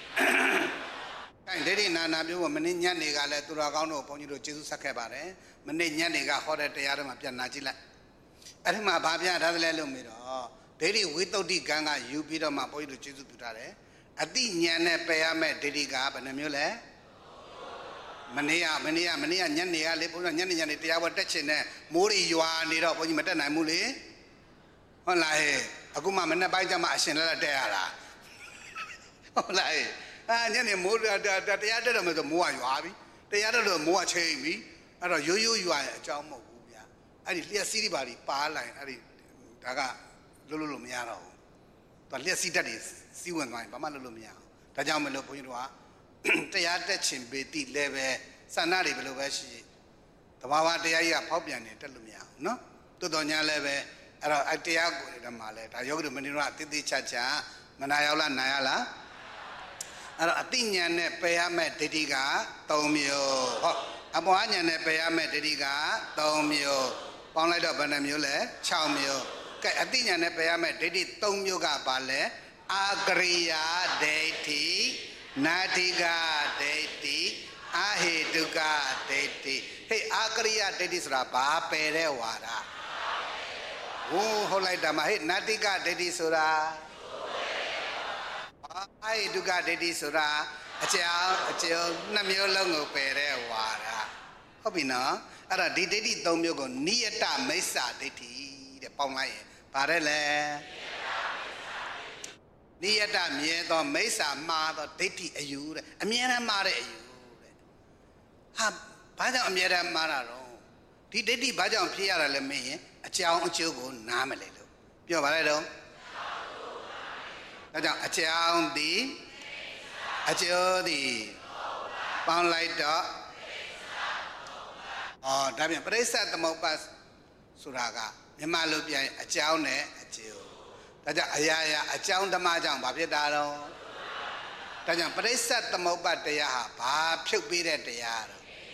Daddy Nana, you were Maninia Nigala to Ragano upon you to Jesus Sakabare, Maninia Niga Hot at the Adam of Janajila. Adama Babia Radalumiro, Daddy without the Ganga, you beat on my boy to Jesus Putare. At the Nyane Payame, Daddy Gab and Amule Mania, Nyania, Lipuna, Nyani, the hour touching Muri, you are near up when you met an Amuli. Online, Aguma Mana Bajama Shenala Deara. Online. Nyani Mura that the other of the Moa you are, the other of Moa Chavy, and you are a Jamo. I did a city body, Parline, I Daga Lulumiano. But let's see that is, see one mine, Pamalumia, Tajamalo Puinua, the other chimbeti leve, Sanari Beloveshi, the Wawa de Aya Popian, Telumia, no? To Donya leve, Atiago, the Malet, Ayogu Menira, Titi Chacha, Manayala Nayala. Atinya Payame Dediga, Tomio, Abuanya Payame Dediga, Tomio, Ponlado Banamule, Chaumio, Atinya Payame Dedi, Tomioga Bale, Agria Deiti, Natiga Deiti, Ahiduga Deiti, Hey Agria Dedis Rapa, Pere Wara. Oh, Holaidama, Natiga Dedisura. I do got it is a child, Namio Pere Wara. Hobina, Ara did it Domiogo, Nieta Mesa Diti, the Pomai, Parele Nieta Miedo Mesa Mother Diti a you, a Miera Mare you. Ha, Pada Miera Mararo. Did it Bajan Pierre Leme, a child Chogo Namelado. Pure Valero. A child the a child the pound light dog. Oh, Damian, but I said the Mopas Suraga, Yamalupia, a child, a child. Taja, a child the Majang, Babiadaro. Taja, but I said the Mopa de Yaha, Puke beat at the Yaro.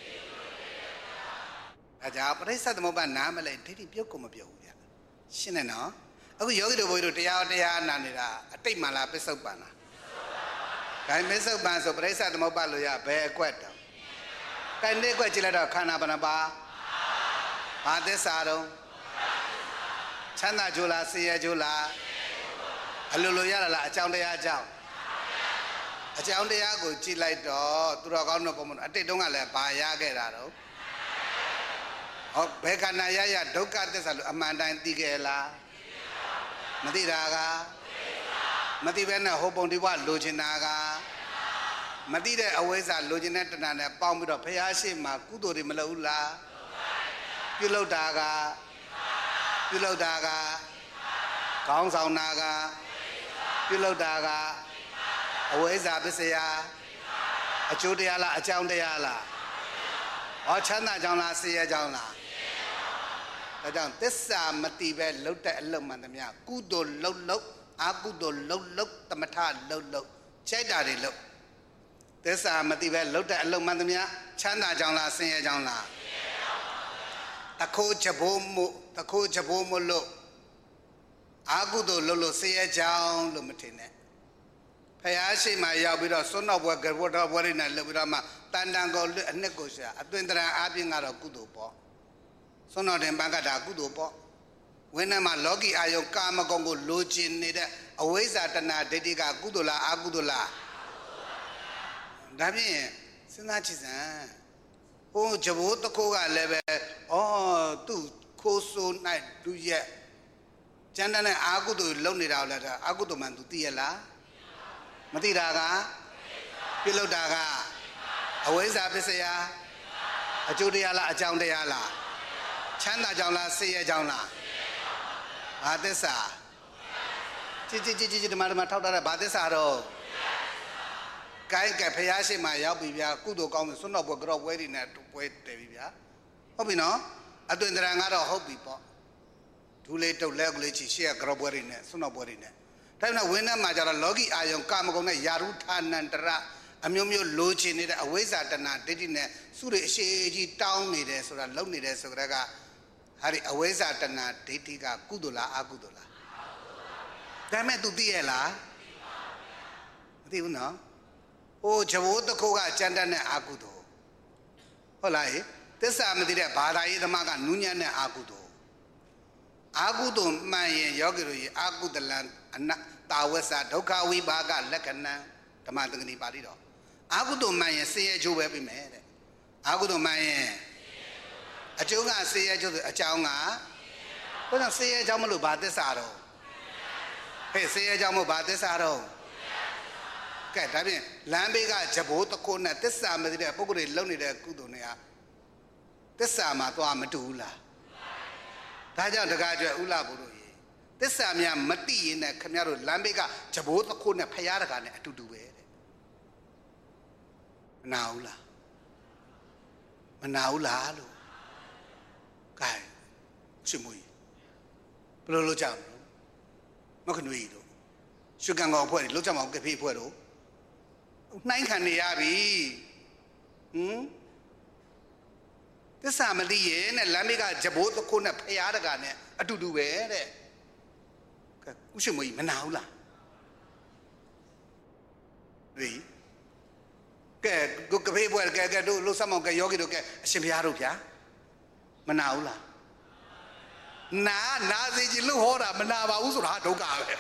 Taja, but I said the Mopa Namale, did he Pukum of you? Shinano. Oh, you go to the out there, Nanira, a take my lap is open. I miss a band of brace at the mobile, bear quetta. Can they go to the Canabanaba? Adesado Chana Jula, Sia Jula, Aluluya, a chound de Ajao. A chound de Ago, Chilite, to Ragano, a Tidunga, Payagero. Oh, Becanaya, Doka, Amanda and Tigela. Madiraga Madivena Hobondiwa Lojinaga Madida Aweza Lojinet and a palm with a Payashi Makudo de Malaula Pilodaga Kongzao Naga Pilodaga Aweza Bisaya Achudiala Achandiala or Chana Jana Sia Jana. This Matibe looked at Lomanamia, Kudo low, Agudo low, Tamata low, Chedari low. This Matibe looked at Lomanamia, Chana Jana, Sia Jana. The coach of Bomo low, Agudo lolo, Sia Jan Lumatine. Payashi, my Yabida, son of worker, what are worrying at Lubama, Tandango, and Negotia, at Dundra Abing out of Kudopo. So not in Bagada Gudopo. When I'm a logi, I come a Congo Lugin, always at an Dediga Gudula, Agudula. Damn, Sinachis, oh, Jabot, Koga level, oh, two ခိုးဆိုး၌လူရက်ကျန်တဲ့အာကုသိုလ်လုံနေတာလည်းအာကုသိုလ်မှန်သူသိရလားမသိတာကပြုလုပ်တာကအဝိဇ္ဇာပစ္စယအကျိုးတရားလားအကြောင်းတရားလားချမ်းသာကြောင့်လားဆင်းရဲကြောင့်လားဘာသစ္စာကြည်ဓမ္မထောက်ထားတဲ့ဘာသစ္စာတော့ကိုင်းကဖျားရှိမှရောက်ပြီဗျာကုသိုလ်ကောင်းတဲ့စွန့်တော်ပွဲကြော့ပွဲတွေနဲ့ပွဲတည်ပြီဗျာဟုတ်ပြီနော်အသွင်တရံကတော့ဟုတ်ပြီပေါ့ဒူးလေးတုတ်လက်ကလေးချီရှေ့ကကြော့ပွဲတွေနဲ့စွန့်တော်ပွဲတွေနဲ့ဒါပေမဲ့ဝင်းထဲမှာကျတော့လောကီအာယုံကာမဂုဏ်နဲ့ယာရုဌာနန္တရအမျိုးမျိုးလိုချင်နေတဲ့အဝိဇ္ဇာတဏဒိဋ္ဌိနဲ့စုတွေအရှိကြီးတောင်းနေတယ်ဆိုတာလုံနေတယ်ဆိုကြကဟာဒီအဝိဇ္ဇာတဏဒိဋ္ဌိကကုသိုလ်လားအကုသိုလ်လားဒါပေမဲ့ तू သိရဲ့လားမသိဘူးနော်ဟိုဇဝတခုကကြမ်းတမ်းတဲ့အကုသိုလ်ဟုတ်လားသစ္စာမသိတဲ့ဘာသာရေးသမားကနူးညံ့တဲ့အကုသိုလ်အကုသိုလ်မှန်ရင်ယောဂီတို့ရေအကုသလံအနတာဝဆဒုက္ခဝိပါကလက္ခဏံဓမ္မသင်္ကတိပါဠိတော်အကုသိုလ်မှန်ရင်ဆင်းရဲချိုးပဲပြင်မယ်တဲ့အကုသိုလ်မှန်ရင်အကျိုးကဆင်းရဲချိုးဆိုအကြောင်းကဘုရားဆင်းရဲကြောင့်မလို့ဘာသစ္စာတော့ဟဲ့ဆင်းရဲကြောင့်မလို့ဘာသစ္စာတော့ကဲဒါဖြင့်လမ်းဘေးကဂျဘိုးတခုနဲ့သစ္စာမသိတဲ့ပုဂ္ဂိုလ်တွေလုံနေတဲ့ကုသိုလ်တွေကသစ္စာမှာသွားမတူဘူးလားဒါကြောင့်တကားကျွဲဥလာဘုတို့ရေသစ္စာများမသိရင်နဲ့ခင်ဗျားတို့လမ်းဘေးကဂျဘိုးတခုနဲ့ဖျားတကာနဲ့အတူတူပဲတဲ့မနာဘူးလားမနာဘူးလားလို့ကဲရှင်မူကြီးဘယ်လိုလုပ်ကြမလို့မခနွေတို့ရှုကန်ကောင်အဖွဲ့တွေလုပ်ကြမအောင်ကဖေးအဖွဲ့တို့နှိုင်းခံနေရပြီသစ္စာမသိရဲ့နဲ့လမ်းမေးကဂျဘိုးတခုနဲ့ဖျားတကာနဲ့အတူတူပဲတဲ့ကဲဥရှင်မကြီးမနာဘူးလားဒီကဲကဖေးပွဲကဲတို့လှုပ်ဆောင်အောင်ကဲယောဂီတို့ကဲအရှင်ဘုရားတို့ဗျာမနာဘူးလားနာစေချင်လို့ဟောတာမနာပါဘူးဆိုတာဒုက္ခပဲ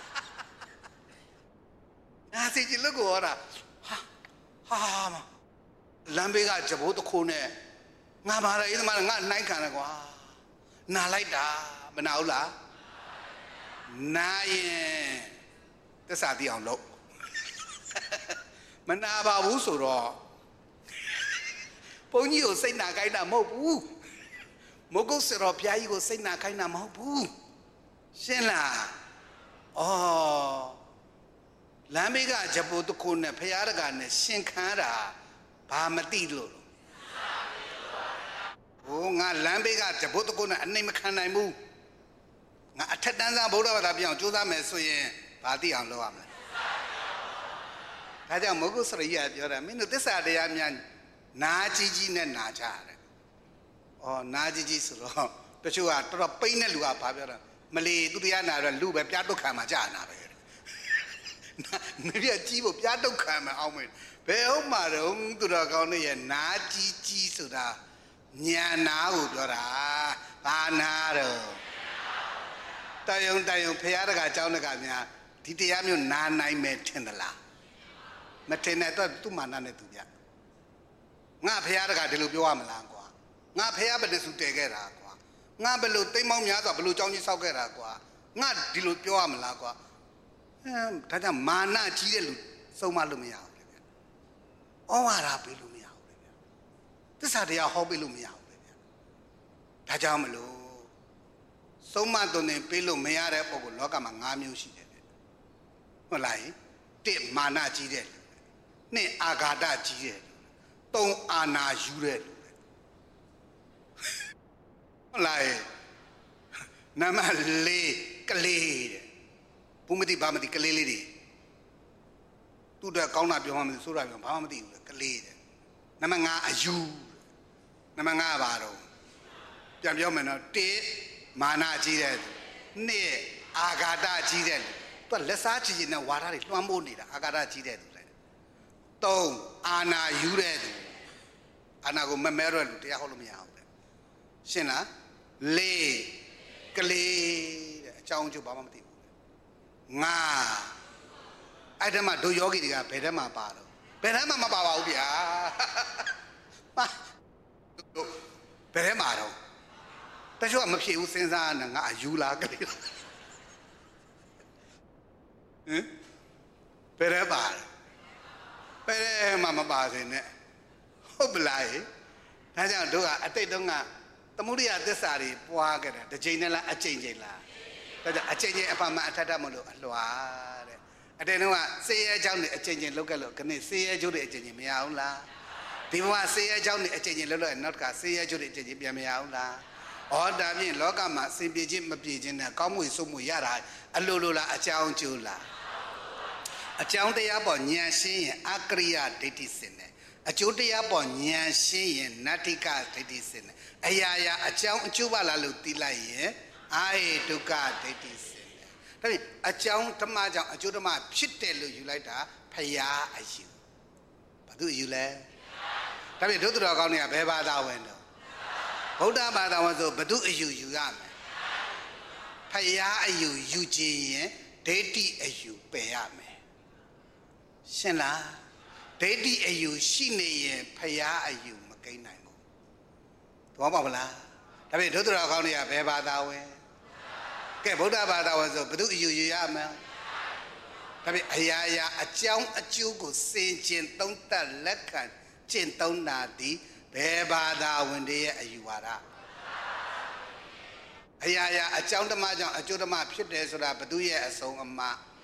နာစေချင်လို့ကိုဟောတာဟာလမ်းဘေးကဂျဘိုးတခုနဲ့ငါပါလေဒီမှာငါနိုင်ခံတယ်ကွာနာလိုက်တာမနာဘူးလားနာရင်သစ္စာသိအောင်လုပ်မနာပါဘူးဆိုတော့ဘုန်းကြီးကိုစိတ်နာခိုင်းတာမဟုတ်ဘူးမုတ်ကုတ်စရောဘုရားကြီးကိုစိတ်နာခိုင်းတာမဟုတ်ဘူးရှင်းလားဩလမ်းဘေးကဂျဘိုးတခုနဲ့ဘုရားတကာနဲ့ရှင်ခံတာဘာမသိလို့ဟိုငါလမ်းဘေးကဂျဘိုးတခုနဲ့အနှိမ်မခံနိုင်ဘူးငါအထက်တန်းစားဗုဒ္ဓဘာသာပြောင်းကြိုးစားမယ်ဆိုရင်ဘာသိအောင်လုပ်ရမလဲဒါကြောင့်မုတ်ကုတ်စရိယပြောတာမင်းတို့သစ္စာတရားများနာကြီးနဲ့နာကြရတယ်။အော်နာကြီးဆိုတော့တချို့ကတော်တော်ပိန်းတဲ့လူကဘာပြောတာမလီသူတရားနာတော့လူပဲပြားဒုက္ခမှာကြာနာပဲ။မပြကြီးဖို့ပြားဒုက္ခမှာအောင်မယ်။ဘယ်ဟုတ်မှာတော့သူတော်ကောင်းတွေရဲ့နာကြီးဆိုတာညာနာကိုပြောတာ။ဘာနာတော့တယုံဖရာတကာအကြောင်းတကာများဒီတရားမျိုးနာနိုင်မယ်ထင်သလားမထင်တဲ့တော့သူ့မာနနဲ့သူပြငါဖရာတကာဒီလိုပြောရမလားကွာငါဖရာဘယ်နဲ့စုတည်ခဲ့တာကွာငါဘယ်လိုတိမ်မောင်းများစွာဘယ်လိုကြောင်းကြီးဆောက်ခဲ့တာကွာငါဒီလိုပြောရမလားကွာဒါကြောင့်မာနကြီးတဲ့လူစုံမလို့မရဘူးလေဗျဩဝါဒပေးလို့မရဘူးလေဗျသစ္စာတရားဟောပေးလို့မရဘူးလေဗျဒါကြောင့်မလို့သုံးမသွန်သင်ပေးလို့မရတဲ့ပုံကလောကမှာ၅မျိုးရှိတယ်ဟုတ်လားတစ်မာနကြီးတဲ့လူနှစ်အာဃာတကြီးတဲ့လူသုံးအာနာယူတဲ့လူဟုတ်လားနမလေးကလေးတဲ့ဘုမတိဘာမတိကလေးလေးတွေသူ့အတွက်ကောင်းတာပြောမှမသိဆိုးတာပြောဘာမှမသိဘူးလေကလေးတဲ့နမ၅အယူနမ၅ပါတော့ပြန်ပြောမယ်နော်တစ်မာနကြီးတဲ့နှစ်အာဃာတကြီးတဲ့သူကလက်စားချီချင်တဲ့ဝါဒတွေလွှမ်းမိုးနေတာအာဃာတကြီးတဲ့သူလေသုံးအာနာယူတဲ့သူအာနာကိုမမဲတော့လူတရားဟောလို့မရဘူးလေရှင်းလားလေးကလေးတဲ့အကြောင်းအကျိုးဘာမှမသိဘူးငါအဲ့ဒါမှတို့ယောဂီတွေကဘယ်ထဲမှာပါတော့ဘယ်ထဲမှာမပါပါဘူးဗျာဘယ်ထဲမှာတော့但是我们皮肤身上那个油啦个哩，别来吧，别来妈妈吧的呢，好不来，他讲都啊，对东啊，他们哩啊，这啥哩，不啊个的，这今年啦，今年啦，但是今年爸妈他们都乱的，对东啊，谁也讲的今年look个呢，谁也就的今年没有啦。ဒီဘဝဆေးရဲเจ้าနေအကျဉ်းချင်းလွတ်လွတ်နောက်ကဆေးရဲကျိုးတဲ့အကျဉ်းချင်းပြန်မရဘူးလား။ဩဒါဖြင့်လောကမှာစင်ပြေခြင်းမပြေခြင်းနဲ့ကောင်းမှုစုမှုရတာအလိုလိုလားအကြောင်းကျိုးလား။အကြောင်းတရားပေါ်ဉာဏ်ရှင်းရင်အကရိယဒိဋ္ဌိစင်တယ်။အကျိုးတရားပေါ်ဉာဏ်ရှင်းရင်နတ္တိကဒိဋ္ဌိစင်တယ်။အရာရာအကြောင်းအကျိုးပါလားလို့သိလိုက်ရင်အာဟေတုကဒိဋ္ဌိစင်တယ်။ဒါဖြင့်အကြောင်းဓမ္မကြောင့်အကျိုးဓမ္မဖြစ်တယ်လို့ယူလိုက်တာဖရာအယူ။ဘာလို့ယူလဲ။ဒါပေမဲ့ဒုတိယကောင်းတွေကဘယ်ဘာသာဝင်တော့ဗုဒ္ဓဘာသာဝင်ဆိုဘု து အယူယူရမယ်ဖယားအယူယူခြင်းရင်ဒိဋ္ဌိအယူပယ်ရမယ်ရှင်းလားဒိဋ္ဌိအယူရှိနေရင်ဖယားအယူမကိန်းနိုင်ဘူးသဘောပေါက်မလားဒါပေမဲ့ဒုတိယကောင်းတွေကဘယ်ဘာသာဝင်ကဲဗုဒ္ဓဘာသာဝင်ဆိုဘု து အယူယူရမယ်ဒါပေမဲ့အရာရာအကြောင်းအကျိုးကိုစင်ကျင်သုံးသပ်လက်ခံကျင့်သုံးတာဒီဘယ်ဘာသာဝင်တွေရဲ့အယူဝါဒအရာရာအကြောင်းဓမ္မကြောင့်အကျိုးဓမ္မဖြစ်တယ်ဆိုတာဘု து ရဲ့အဆုံးအမ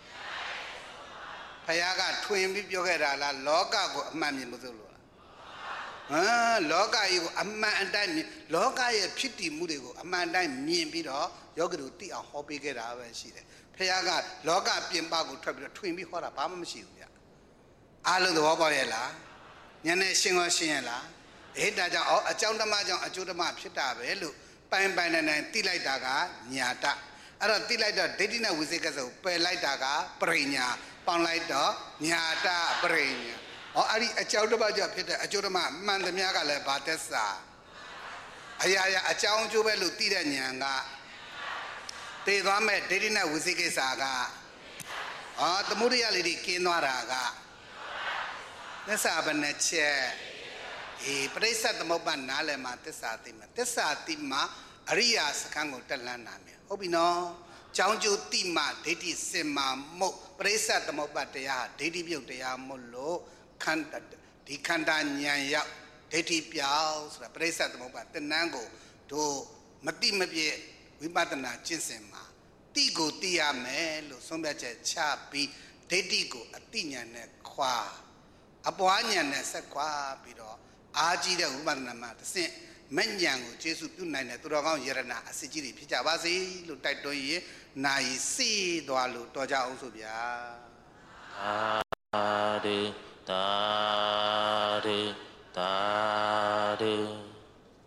ဖယားကထွင်ပြီးပြောခဲ့တာလားလောကကိုအမှန်မြင်မှုဆိုလို့လားလောကကြီးကိုအမှန်အတိုင်းမြင်လောကရဲ့ဖြစ်တည်မှုတွေကိုအမှန်တိုင်းမြင်ပြီးတော့ယောဂီတို့သိအောင်ဟောပေးခဲ့တာပဲရှိတယ်ဖယားကလောကပြင်ပကိုထွက်ပြီးတော့ထွင်ပြီးဟောတာဘာမှမရှိဘူးဗျအားလုံးသဘောပေါက်ရဲ့လားဉာဏ်နဲ့ရှင်းရောရှင်းရလားဒါကြောင့်အကြောင်းဓမ္မကြောင့်အကျိုးဓမ္မဖြစ်တာပဲလို့ပိုင်ပိုင်နိုင်သိလိုက်တာကညာတအဲ့တော့သိလိုက်တော့ဒိဋ္ဌိနဲ့ဝိသေကဆိုပယ်လိုက်တာကပရိညာပေါင်းလိုက်တော့ညာတပရိညာအဲ့ဒီအကြောင်းဓမ္မကြောင့်ဖြစ်တဲ့အကျိုးဓမ္မမှန်သမျှကလည်းဘာသက်စာအရာရာအကြောင်းအကျိုးပဲလို့သိတဲ့ဉာဏ်ကသိသွားမဲ့ဒိဋ္ဌိနဲ့ဝိသေကိစ္စကသမုဒိယလေးတွေကင်းသွားတာကသစ္စာဘယ်နှချက်ပရိစ္ဆေသမုပ္ပါနားလည်မှာသစ္စာသိမှာသစ္စာသိမှာအရိယာစခန်းကိုတက်လန်းနာမယ်ဟုတ်ပြီနော်ကြောင်းကျိုးသိမှဒိဋ္ဌိစင်မှာမို့ပရိစ္ဆေသမုပ္ပါတရားဒိဋ္ဌိပြုတ်တရားမို့လို့ဒီခန္ဓာဉာဏ်ရောက်ဒိဋ္ဌိပြောင်းဆိုတာပရိစ္ဆေသမုပ္ပါတဏ္ဍကိုတို့မတိမပြည့်ဝိပဿနာကျင့်စဉ်မှာတိကိုသိရမယ်လို့ဆုံးဖြတ်ချက်ချပြီးဒိဋ္ဌိကိုအတိညာနဲ့ခွာအပွားဉာဏ်နဲ့ဆက်ခွာပြီးတော့အာကြီးတဲ့ဝိပဿနာမှာတစ်ဆင့်မဲ့ဉာဏ်ကိုကျေစုပြုနိုင်တဲ့သူတော်ကောင်းယရဏအစစ်ကြီးတွေဖြစ်ကြပါစေလို့တိုက်တွန်းရင်နိုင်စီသွားလို့တော်ကြအောင်ဆိုဗျာတာရေတာရေ